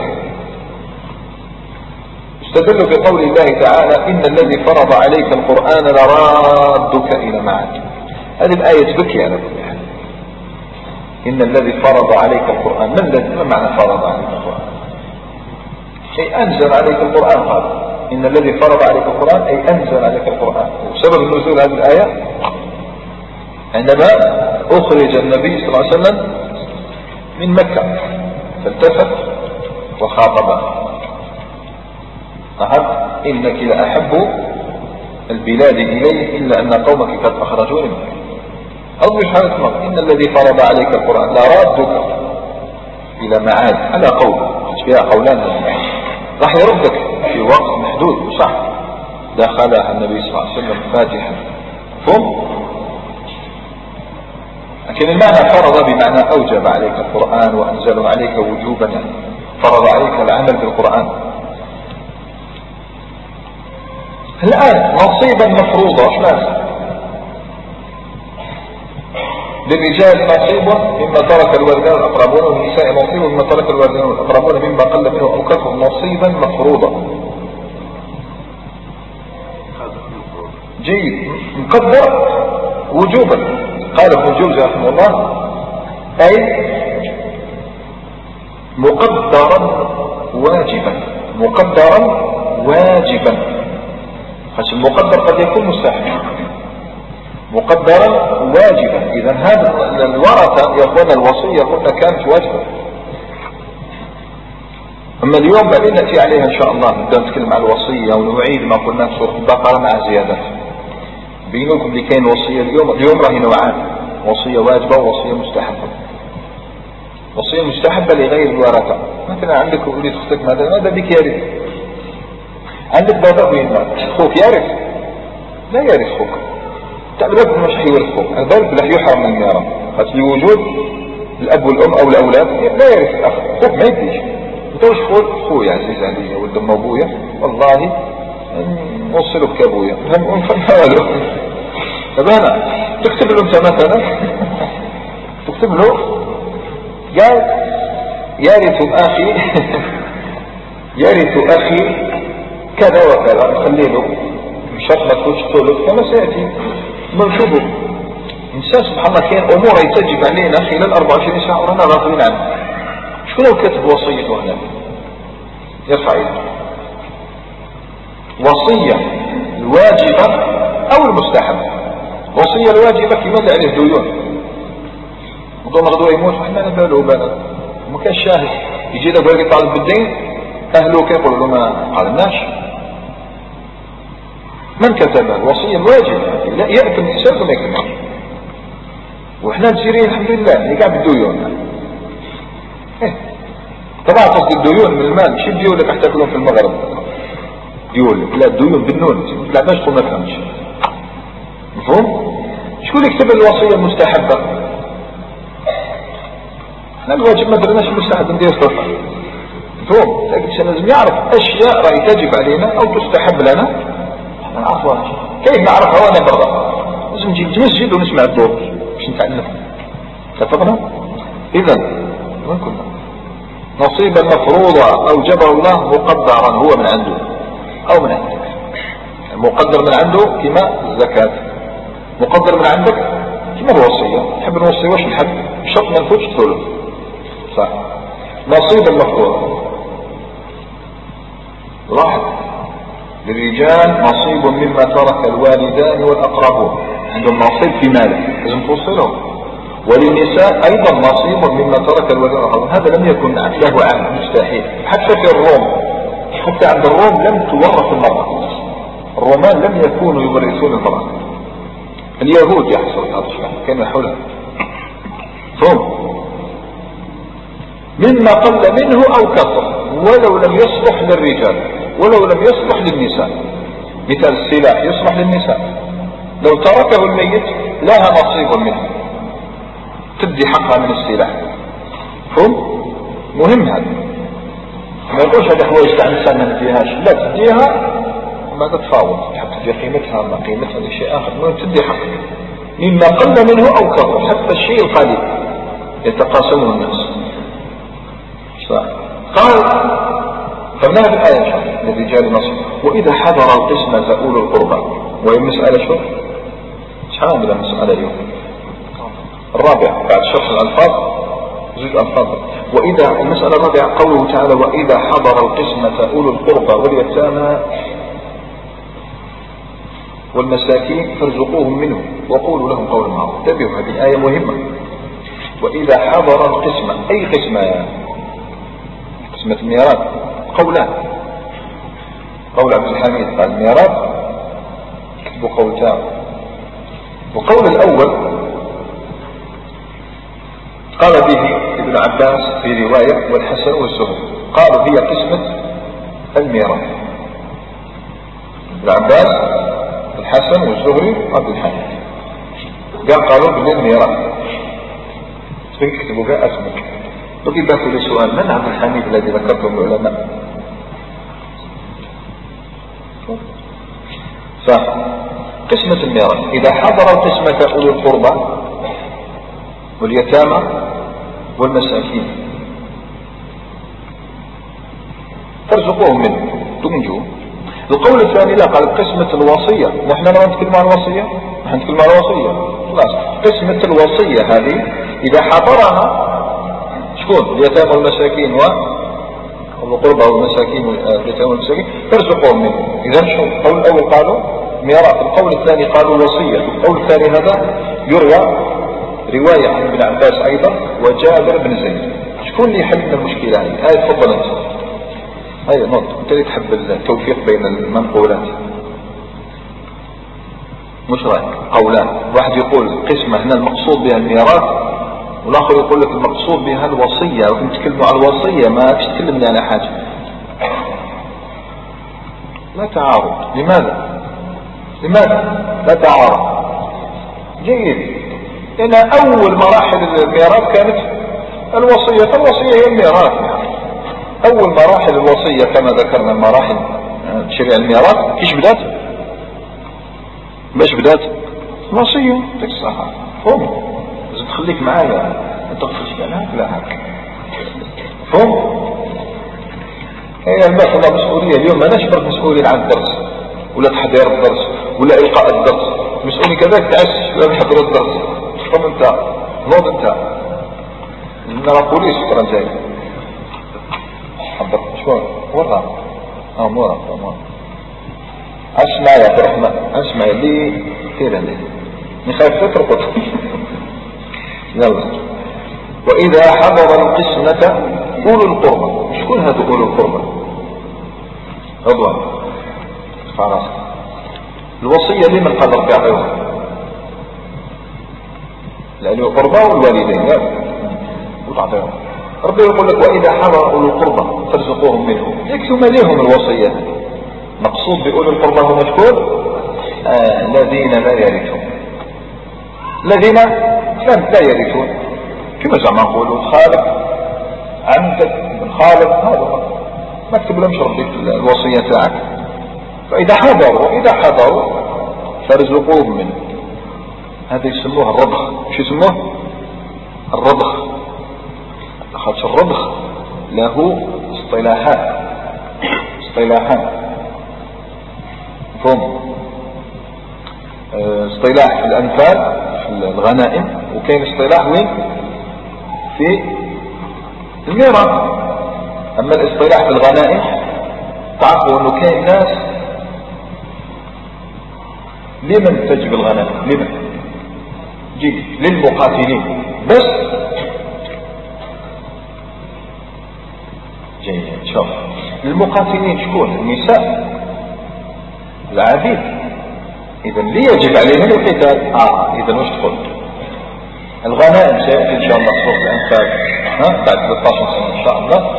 استدل بقول الله تعالى إن الذي فرض عليك القرآن لرادك إلى معاد. هذه الآية تبكي على كل حال. إن الذي فرض عليك القرآن، ما معنى فرض عليك القرآن؟ أي أنزل عليك القرآن. قال إن الذي فرض عليك القرآن أي أنزل عليك القرآن. وسبب نزول هذه الآية عندما أخرج النبي صلى الله عليه وسلم من مكة فالتفت وخاطبه، أحد إنك لأحب البلاد إلي إلا أن قومك قد أخرجوني منك. أو مش هذا المرة إن الذي فرض عليك القرآن لا رادك إلى معاد على قول فيها قولان راح يردك في وقت محدود صح. دخلها النبي صلى الله عليه وسلم فاتحا فهم. لكن المعنى فرض بمعنى أوجب عليك القرآن وأنزل عليك وجوبا، يعني فرض عليك العمل بالقرآن. الآن نصيبا مفروضا ايش معنى؟ للرجال نصيب مما ترك الوالدان الأقربون والنساء نصيب مما ترك الوالدان الأقربون مما قل منه أو كثر نصيبا مفروضا. جيد مقدر وجوبا. قال ابن الجوزي رحمه الله أي مقدرا واجبا. مقدرا واجبا. خش المقدر قد يكون مستحيل. مقدرا واجبا. إذا هذا الورثة يقولون الوصية قلنا كانت واجبة. أما اليوم بعدين نأتي عليها إن شاء الله نبدأ نتكلم عن الوصية ونعيد ما قلنا في سورة البقرة مع زيادات. بينكم اللي كاين وصية اليوم راهي نوعان، وصية واجبة ووصية مستحبة. وصية مستحبة لغير الورثة. مثلا عندك ولد اختك ماذا بك يرث. عندك بابا وين مات اخوك يرث؟ لا يرث اخوك. الأب مش حيورثه، الباب لا يحرم من الميراث. بس لوجود الأب والأم أو الأولاد لا يرث الأخ. اخوك ما يديش. انت وش خويا عزيز علي ولد ام ابويا والله نوصلك كابويا والو. طب انا تكتب له انت مثلا تكتب له قال يرث اخي يرث اخي كذا وكذا. خلي له بشرط ما تكونش ثلث كما سياتي نشوفه. انسان سبحان الله كاين امور يتجب علينا خلال 24 ساعه ورانا غافلين عنها. شكون لو كتب وصيته هنا يرفع يده؟ وصية الواجبة او المستحبة. وصية الواجبة كما اللي عليه ديون وضوء غدوة يموت وحنا نبالو بالا وما كان شاهد يجي لك باقي طالب بالدين اهله كيقولوا له ما قالناش. من كتبها؟ الوصية الواجبة لا يأكل الانسان وما يكتبهاش. وحنا الجزائريين الحمد لله اللي قاعد بالديون. طبعا قصد الديون من المال مش الديون اللي تحتاجلهم في المغرب ديون لا الديون بالنون لا باش تقول ما فهمش مفهوم. شكون يكتب الوصيه المستحبه؟ احنا الواجب ما درناش المستحب ندير صفر مفهوم. لكن لازم يعرف اشياء راهي تجب علينا او تستحب لنا احنا نعرفوها. كيف نعرفها وانا برا؟ لازم نجي المسجد ونسمع الدور باش نتعلم. اتفقنا؟ اذا وين كنا؟ نصيبا مفروضا أوجبه الله مقدرا هو من عنده أو من عندك. مقدر من عنده كما الزكاة. مقدر من عندك كما الوصية. نحب الوصية واش نحب؟ الشرط ما نفوتش ثلث صح. نصيبا مفروضا لاحظ للرجال نصيب مما ترك الوالدان والأقربون عندهم نصيب في ماله لازم توصلهم. وللنساء ايضا نصيب مما ترك الوالدان. هذا لم يكن له عهد مستحيل. حتى في الروم حتى عند الروم لم تورث المرأة. الرومان لم يكونوا يورثون المرأة. اليهود يحصل هذا الشيء كانوا حولها فهم مما قل منه او كثر ولو لم يصلح للرجال ولو لم يصلح للنساء. مثال السلاح يصلح للنساء لو تركه الميت لها نصيب منه تدي حقها من السلاح. فهم مهم هذا. ما يقولش هذا حوايج تاع الانسان ما نديهاش لا تديها وما تتفاوض تحط في قيمتها ما قيمتها لشيء اخر. المهم تدي حقها مما قل منه او كثر حتى الشيء القليل يتقاسمه الناس صح. قال فمن هذه الآية للرجال نصيب وإذا حضر القسمة أولو القربى. وهي مسألة شو؟ شحال عندنا مسألة اليوم؟ الرابع بعد شرح الألفاظ زيد ألفاظ. وإذا المسألة الرابعة قوله تعالى وإذا حضر القسمة أولو القربى واليتامى والمساكين فارزقوهم منه وقولوا لهم قولا معروفا. انتبهوا هذه الآية مهمة. وإذا حضر القسمة أي قسمة؟ قسمة الميراث قولان. قول عبد الحميد قال الميراث كتبوا قول تام. وقول الأول قال به ابن عباس في رواية والحسن والزهري، قالوا هي قسمة الميراث. ابن عباس الحسن والزهري عبد الحميد قالوا بالميراث. تكتبوا بها اسمك. بقي باكل لي سؤال، من عبد الحميد الذي ذكرته من العلماء؟ فقسمة الميراث إذا حضروا قسمة أولي القربى واليتامى والمساكين ترزقوهم منه تنجوا. القول الثاني لا، قال قسمة الوصية، ونحن لا نتكلم عن الوصية، نحن نتكلم عن الوصية خلاص. قسمة الوصية هذه إذا حضرها شكون؟ اليتامى والمساكين والقربى والمساكين واليتامى والمساكين ترزقوهم منه. إذا شو القول الأول قالوا ميراث، القول الثاني قالوا الوصية، القول الثاني هذا يروى رواية عن ابن عباس أيضا وجابر بن زيد. شكون اللي يحل لنا المشكلة هذه؟ هاي تفضل أنت. هاي نوض، أنت اللي تحب التوفيق بين المنقولات. مش رأيك؟ قولان، واحد يقول قسمة هنا المقصود بها الميراث، والآخر يقول لك المقصود بها الوصية. وكنت تكلموا على الوصية ما تكلمني على حاجة. لا تعارض. لماذا لا تعارض؟ جيد، لأن أول مراحل الميراث كانت الوصية، فالوصية هي الميراث. أول مراحل الوصية كما ذكرنا مراحل تشريع الميراث كيش بدات؟ باش بدات؟ الوصية. ديك الصحة فهم، لازم تخليك معايا، ما تغفلش لا هاك فهم. هي المسألة مسؤولية اليوم، ما نشبر مسؤولين عن الدرس ولا تحضير الدرس ولا إلقاء الدرس، مسؤولين كذلك تعس ولا تحضر الدرس. قم انت نوض انت، نرى بوليس الفترة الجاية حضر شوي ورا مورا اسمع يا عبد الرحمن، اسمع لي كثير لي نخاف تتركض. يلا. وإذا حضر القسمة أولو القربى، شكون هذا أولو القربى؟ رضوان خلاص. الوصية لمن قال ربي يعطيهم؟ لأولو القربى والوالدين وتعطيهم. ربي يقول لك وإذا حضر أولو القربى فارزقوهم منه، يكتب لهم الوصية. مقصود بأولو القربى هم شكون؟ الذين لا يرثون، الذين لا يرثون، كما زعما نقولوا الخالق عمتك ابن خالق، هذا ما اكتب لهمش ربي الوصية تاعك. فإذا حضروا فارزقوهم منه. هذا يسموه الرضخ. شو يسموه؟ الرضخ. خاطر الرضخ له اصطلاحات فهم. اصطلاح في الأنفال في الغنائم، وكاين اصطلاح وين؟ في الميراث. أما الاصطلاح في الغنائم تعرفوا أنه كاين ناس لمن تجب الغنائم؟ لمن؟ جيد للمقاتلين بس. جيد. شوف المقاتلين شكون؟ النساء العبيد. إذا اللي يجب عليهم القتال. إذا وش تقول؟ الغنائم سيأتي إن شاء الله سورة الأنفال بعد 13 سنة إن شاء الله.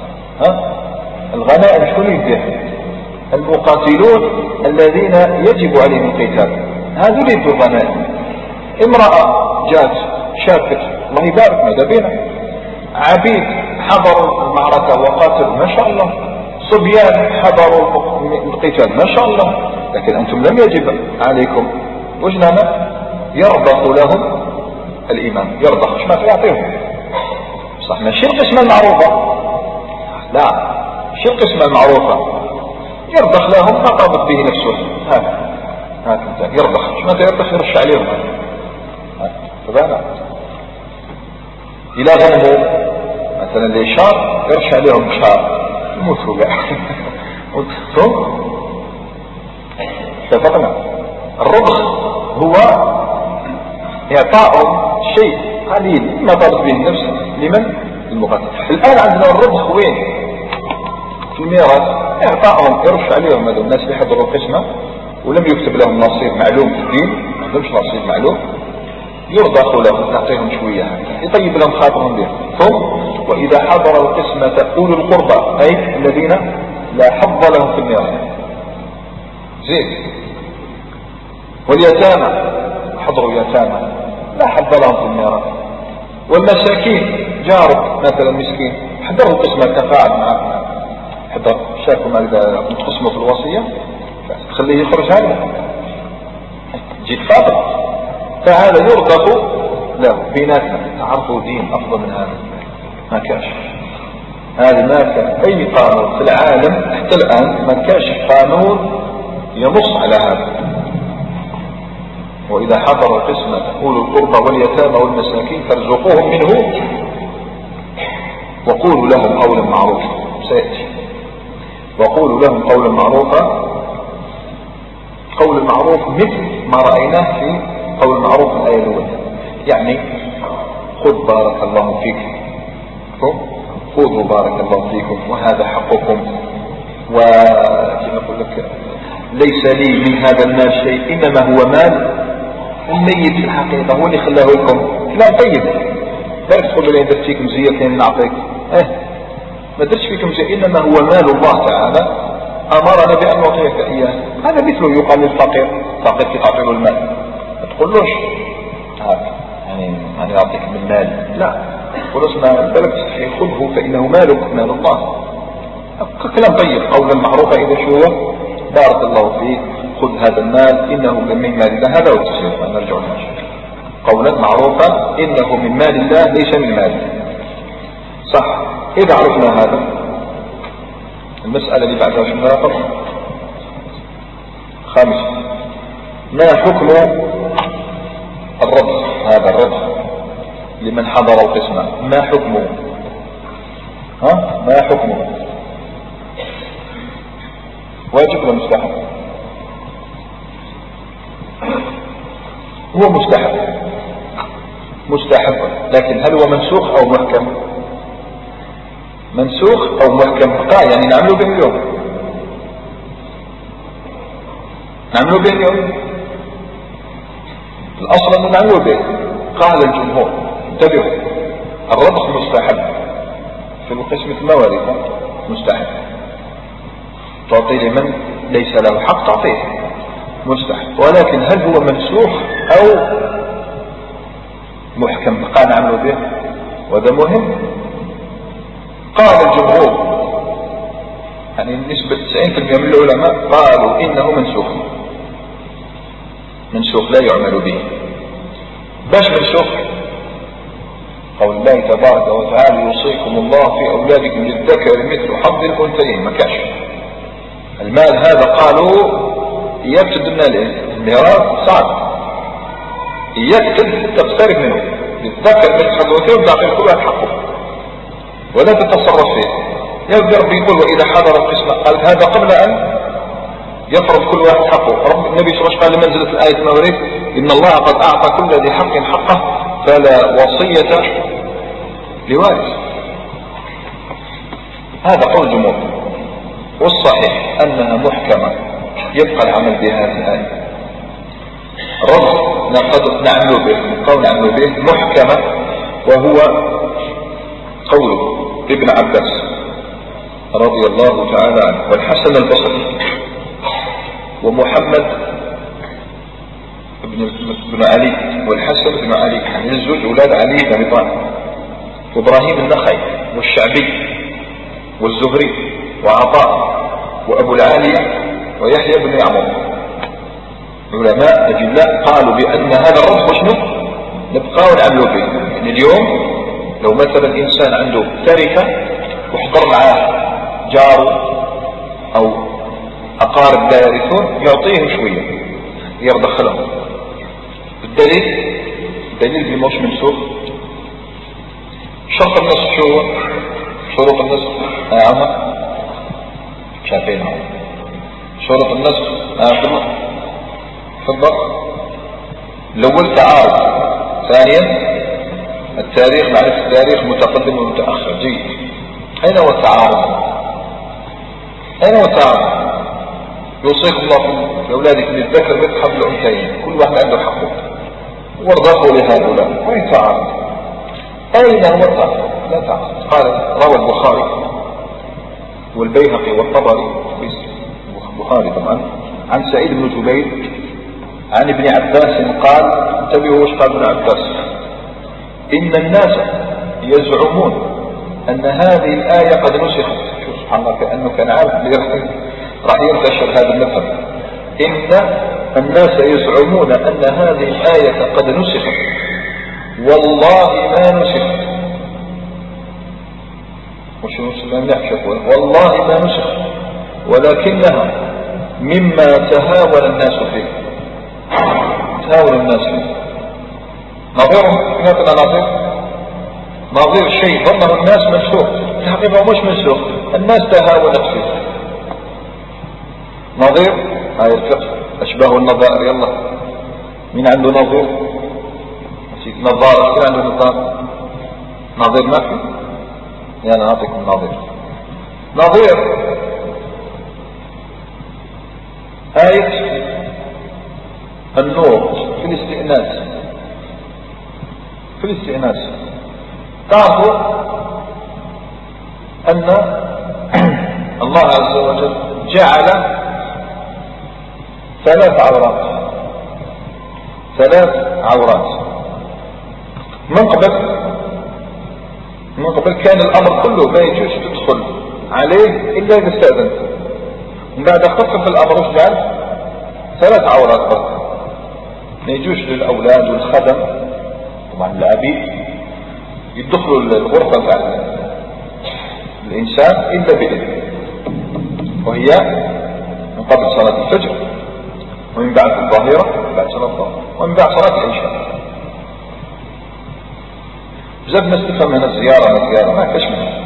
الغنائم شكون يديها؟ المقاتلون الذين يجب عليهم القتال، هذول يدوا الغنائم. امرأة جات شافت الله يبارك ماذا بينا، عبيد حضروا المعركة وقاتلوا ما شاء الله، صبيان حضروا القتال ما شاء الله، لكن أنتم لم يجب عليكم. وجنانا يرضخ لهم الإمام، يرضخ مش ما يعطيهم صح، ماشي القسمة المعروفة، لا شو القسمة المعروفة، يرضخ لهم ما طابت به نفسه. هكذا يرضخ، مش ما يرضخ يرش عليهم. فبانا إلى غنموا مثلا اللي شار يرش عليهم شار يموتوا ثم اتفقنا. الرضخ هو إعطاء شيء قليل ما طالب به النفس لمن؟ المقاتل. الآن عندنا الرضخ وين؟ في الميراث. إعطائهم يرش عليهم هذول الناس اللي حضروا القسمة ولم يكتب لهم نصيب معلوم في الدين، ما عندهمش نصيب معلوم، يرضخوا لهم، نعطيهم شوية يطيب لهم خاطرهم بهم. ثم وإذا حضر القسمة أولو القربى أي الذين لا حظ لهم في الميراث، زين، واليتامى، حضروا يتامى لا حظ لهم في الميراث، والمساكين، جارك مثلا مسكين حضروا القسمة تفاعل معك، حضر شافوا ما إذا تقسموا في الوصية تخليه يخرج هذا جيت فاضل، فهذا يرضخ له بيناتنا. تعرفوا دين أفضل من هذا ما كاش، هذا ما كان أي قانون في العالم حتى الآن ما كاش قانون ينص على هذا. وإذا حضر القسمة أولو القربى واليتامى والمساكين فارزقوهم منه وقولوا لهم قولا معروفا، سيأتي وقولوا لهم قولا معروفا. قول المعروف مثل ما رأيناه في قول المعروف الآية الأولى، يعني خذ بارك الله فيك، خذوا بارك الله فيكم وهذا حقكم، وكما أقول لك ليس لي من هذا المال شيء إنما هو مال الميت في الحقيقة، هو اللي خلاه لكم. كلام طيب، لا تقول لي درت فيكم زيتين نعطيك، ما درتش فيكم زي، إنما هو مال الله تعالى أمرنا بأن نعطيك إياه. هذا مثله يقال للفقير، فقير كي تعطيه المال ما تقولوش يعني يعطيك بالمال، لا، قل اسمع بالك تستحي خذه فإنه مالك مال الله. كلام طيب، قولا معروفا إذا شو بارك الله فيك، خذ هذا المال إنه من مال الله، هذا هو التسويق. نرجع لها قولا معروفا إنه من مال الله ليس من مال، صح. إذا عرفنا هذا المسألة اللي بعدها شنو رقم 5، ما حكم الرد؟ هذا الرد لمن حضر القسمة ما حكمه؟ ما حكمه؟ واجب ولا مستحب؟ هو مستحب، مستحب، لكن هل هو منسوخ أو محكم؟ منسوخ أو محكم؟ يعني نعمله به اليوم، نعمله به اليوم، الأصل أنه نعمله به. قال الجمهور انتبهوا، الرضخ مستحب في قسمة المواريث، مستحب، تعطي لمن ليس له حق تعطيه، مستحب. ولكن هل هو منسوخ أو محكم؟ قال نعمله به، وهذا مهم. قال الجمهور يعني نسبة 90% من العلماء قالوا إنه منسوخ، منسوخ لا يعمل به. باش منسوخ؟ قول الله تبارك وتعالى يوصيكم الله في أولادكم للذكر مثل حظ الأنثيين، ما كاش المال هذا. قالوا إياك تدنا الميراث صعب، إياك تقترب منه، للذكر مثل حظ الأنثيين تعطي كل واحد حقه ولا تتصرف فيه. يا ربي يقول وإذا حضر القسمة، قال هذا قبل أن يفرض كل واحد حقه. رب النبي صلى الله عليه وسلم قال لمنزلة الآية المواريث إن الله قد أعطى كل ذي حق حقه فلا وصية لوارث. هذا قول الجمهور، والصحيح أنها محكمة، يبقى العمل بهذه الآية. الرد نعمل به، قول نعمل به محكمة، وهو قول ابن عباس رضي الله تعالى عنه والحسن البصري ومحمد بن علي والحسن بن علي، يعني الزوج أولاد علي بن أبي طالب، وإبراهيم النخعي والشعبي والزهري وعطاء وأبو العالية ويحيى بن يعمر، علماء أجلاء قالوا بأن هذا الرزق شنو نبقى ونعملوا به. يعني اليوم لو مثلا إنسان عنده تركة وحضر معاه جاره أو أقارب لا يرثون يعطيهم شوية يرضخ لهم. الدليل بموش منسوخ. شرط النصف شو هو؟ شروط النصف عمر شايفينها. شروط النصف تفضل. الأول تعارض، ثانيا التاريخ، معرفة التاريخ متقدم ومتأخر، جيد. أين هو التعارض؟ أين وتعالى يوصيكم الله في أولادكم للذكر مثل حظ الأنثيين، كل واحد عنده حقه وارضاه لهؤلاء. وين تعالى؟ أين هو تعالى؟ لا تعالى. قال روى البخاري والبيهقي والطبري، البخاري طبعا، عن سعيد بن جبير عن ابن عباس قال، انتبهوا وش قال ابن عباس: إن الناس يزعمون أن هذه الآية قد نسخت. شوف سبحان الله، كأنه كان عارف راح ينتشر هذا المذهب. إن الناس يزعمون أن هذه الآية قد نسخت، والله ما نسخت. مش مسلم يحشف، والله ما نسخت، ولكنها مما تهاون الناس فيه. تهاون الناس فيه. نظيرهم مثل نظير شيء ظنه الناس منسوخ، الحقيقة مش منسوخ، الناس تهاونت فيه. نظير هاي الفقه، أشباه النظائر. يلا مين عنده نظير؟ نظارة، كيف عنده نظارة؟ نظير ما في؟ يعني أعطيكم نظير. نظير آية النور في الاستئناس. في الاستئناس تعرفوا أن الله عز وجل جعل 3 عورات. 3 عورات. من قبل كان الأمر كله ما يجوز تدخل عليه إلا إذا استأذنت. ومن بعد خفف الأمر وجعل 3 عورات بس. ما يجوز للأولاد والخدم طبعا العبيد يدخلوا الغرفة بتاع الإنسان إلا بإذن، وهي من قبل صلاة الفجر، ومن بعد الظهيرة، بعد صلاة الظهر، ومن بعد صلاة العشاء. بزاف الناس تفهم من الزيارة ما كاش منها.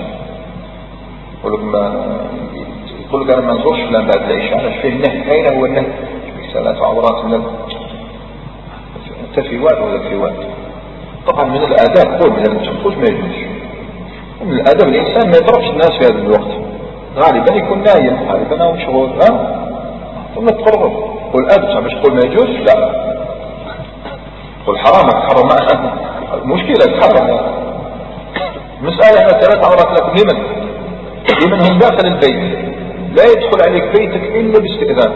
يقول لك أنا ما نزورش فلان بعد العشاء، علاش فيه النهي؟ أين هو النهي؟ 3 عورات من أنت في واد ولا في واد؟ طبعا من الآداب قول من التنفوذ ما يجوز. ومن الآداب الإنسان ما يضربش الناس في هذا الوقت، غالبا يكون نايم، غالبا هو مشغول. ثم تقرب والأدب باش تقول ما يجوز، لا قل حرام تحرم مشكلة تحرم. مسألة 3 عورات لكم لمن هم داخل البيت، لا يدخل عليك بيتك إلا باستئذان.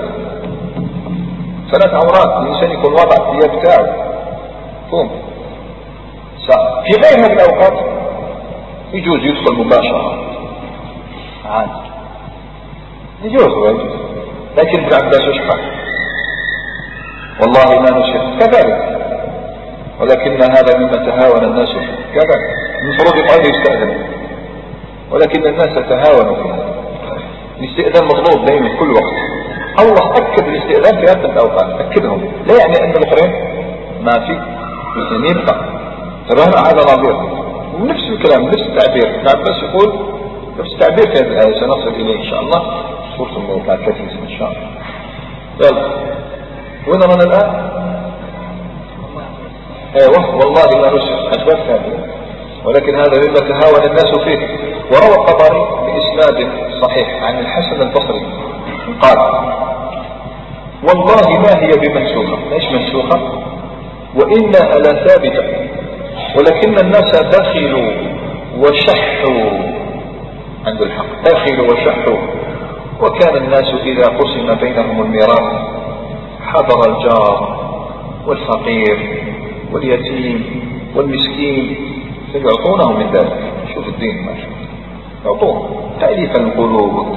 3 عورات الإنسان يكون وضع الثياب بتاعه. قوم في غير هذه الأوقات يجوز يدخل مباشرة عادي، يجوز. لكن ابن عباس وش قال؟ والله ما نسخ كذلك، ولكن هذا مما تهاون الناس فيه. كذلك المفروض يقعد يستأذن، ولكن الناس تهاونوا فيه. الاستئذان مطلوب دائما في كل وقت. الله أكد الاستئذان في هذه الأوقات، أكدهم، لا يعني أن الآخرين ما في الاثنين يبقى. ترى هذا نظير، ونفس الكلام نفس التعبير. ابن عباس يقول نفس التعبير في هذه الآية، سنصل إليه إن شاء الله سورة المتكاثرين إن شاء الله. يلا وين رانا الآن؟ ايوه والله ما نسخ، أجبت هذه، ولكن هذا مما تهاون الناس فيه. وروى الطبري بإسناد صحيح عن الحسن البصري قال: والله ما هي بمنسوخة. ليش منسوخة؟ وإنها لا ثابتة، ولكن الناس دخلوا وشحوا عند الحق، دخلوا وشحوا. وكان الناس إذا قسم بينهم الميراث حضر الجار والفقير واليتيم والمسكين فيعطونه من ذلك. شوف الدين ما شاء الله، يعطوه تأليف القلوب.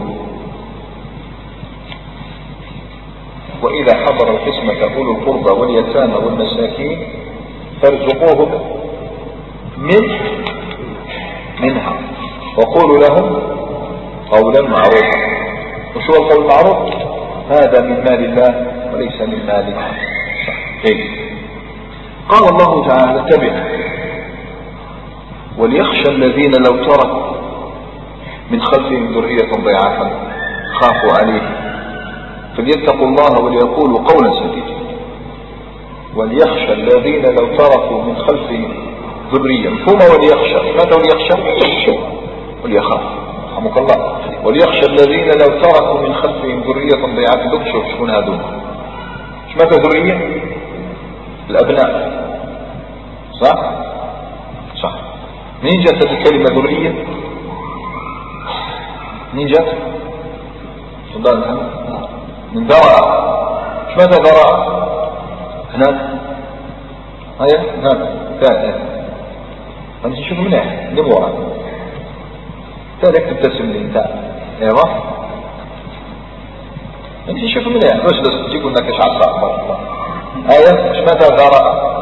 وإذا حضر القسمة أولو القربى واليتامى والمساكين فارزقوهم منها وقولوا لهم قولا معروفا. وشو القول المعروف؟ هذا من مال الله وليس من مال غيره. قال الله تعالى: انتبه وليخشى الذين لو تركوا من خلفهم ذرية ضعافا خافوا عليه فليتقوا الله وليقولوا قولا سديدا. وليخشى الذين لو تركوا من خلفهم ذرية. ثم وليخشى، ماذا وليخشى؟ وليخاف. رحمك الله. وليخشى الذين لو تركوا من خلفهم ذرية ضيعة. دوك شكون هذول؟ اش معناتها ذرية؟ الأبناء، صح؟ صح. منين جات هذه الكلمة ذرية؟ منين جات؟ تفضل. من ذرع. اش معناتها ذرع؟ هنا هيا هنا ثاني انت شوف مليح لمورا ثاني تبتسم لي انت ايوه انت شوف مليح واش بس تجيب لك اش عصا اكبر هيا اش معناتها ذرع؟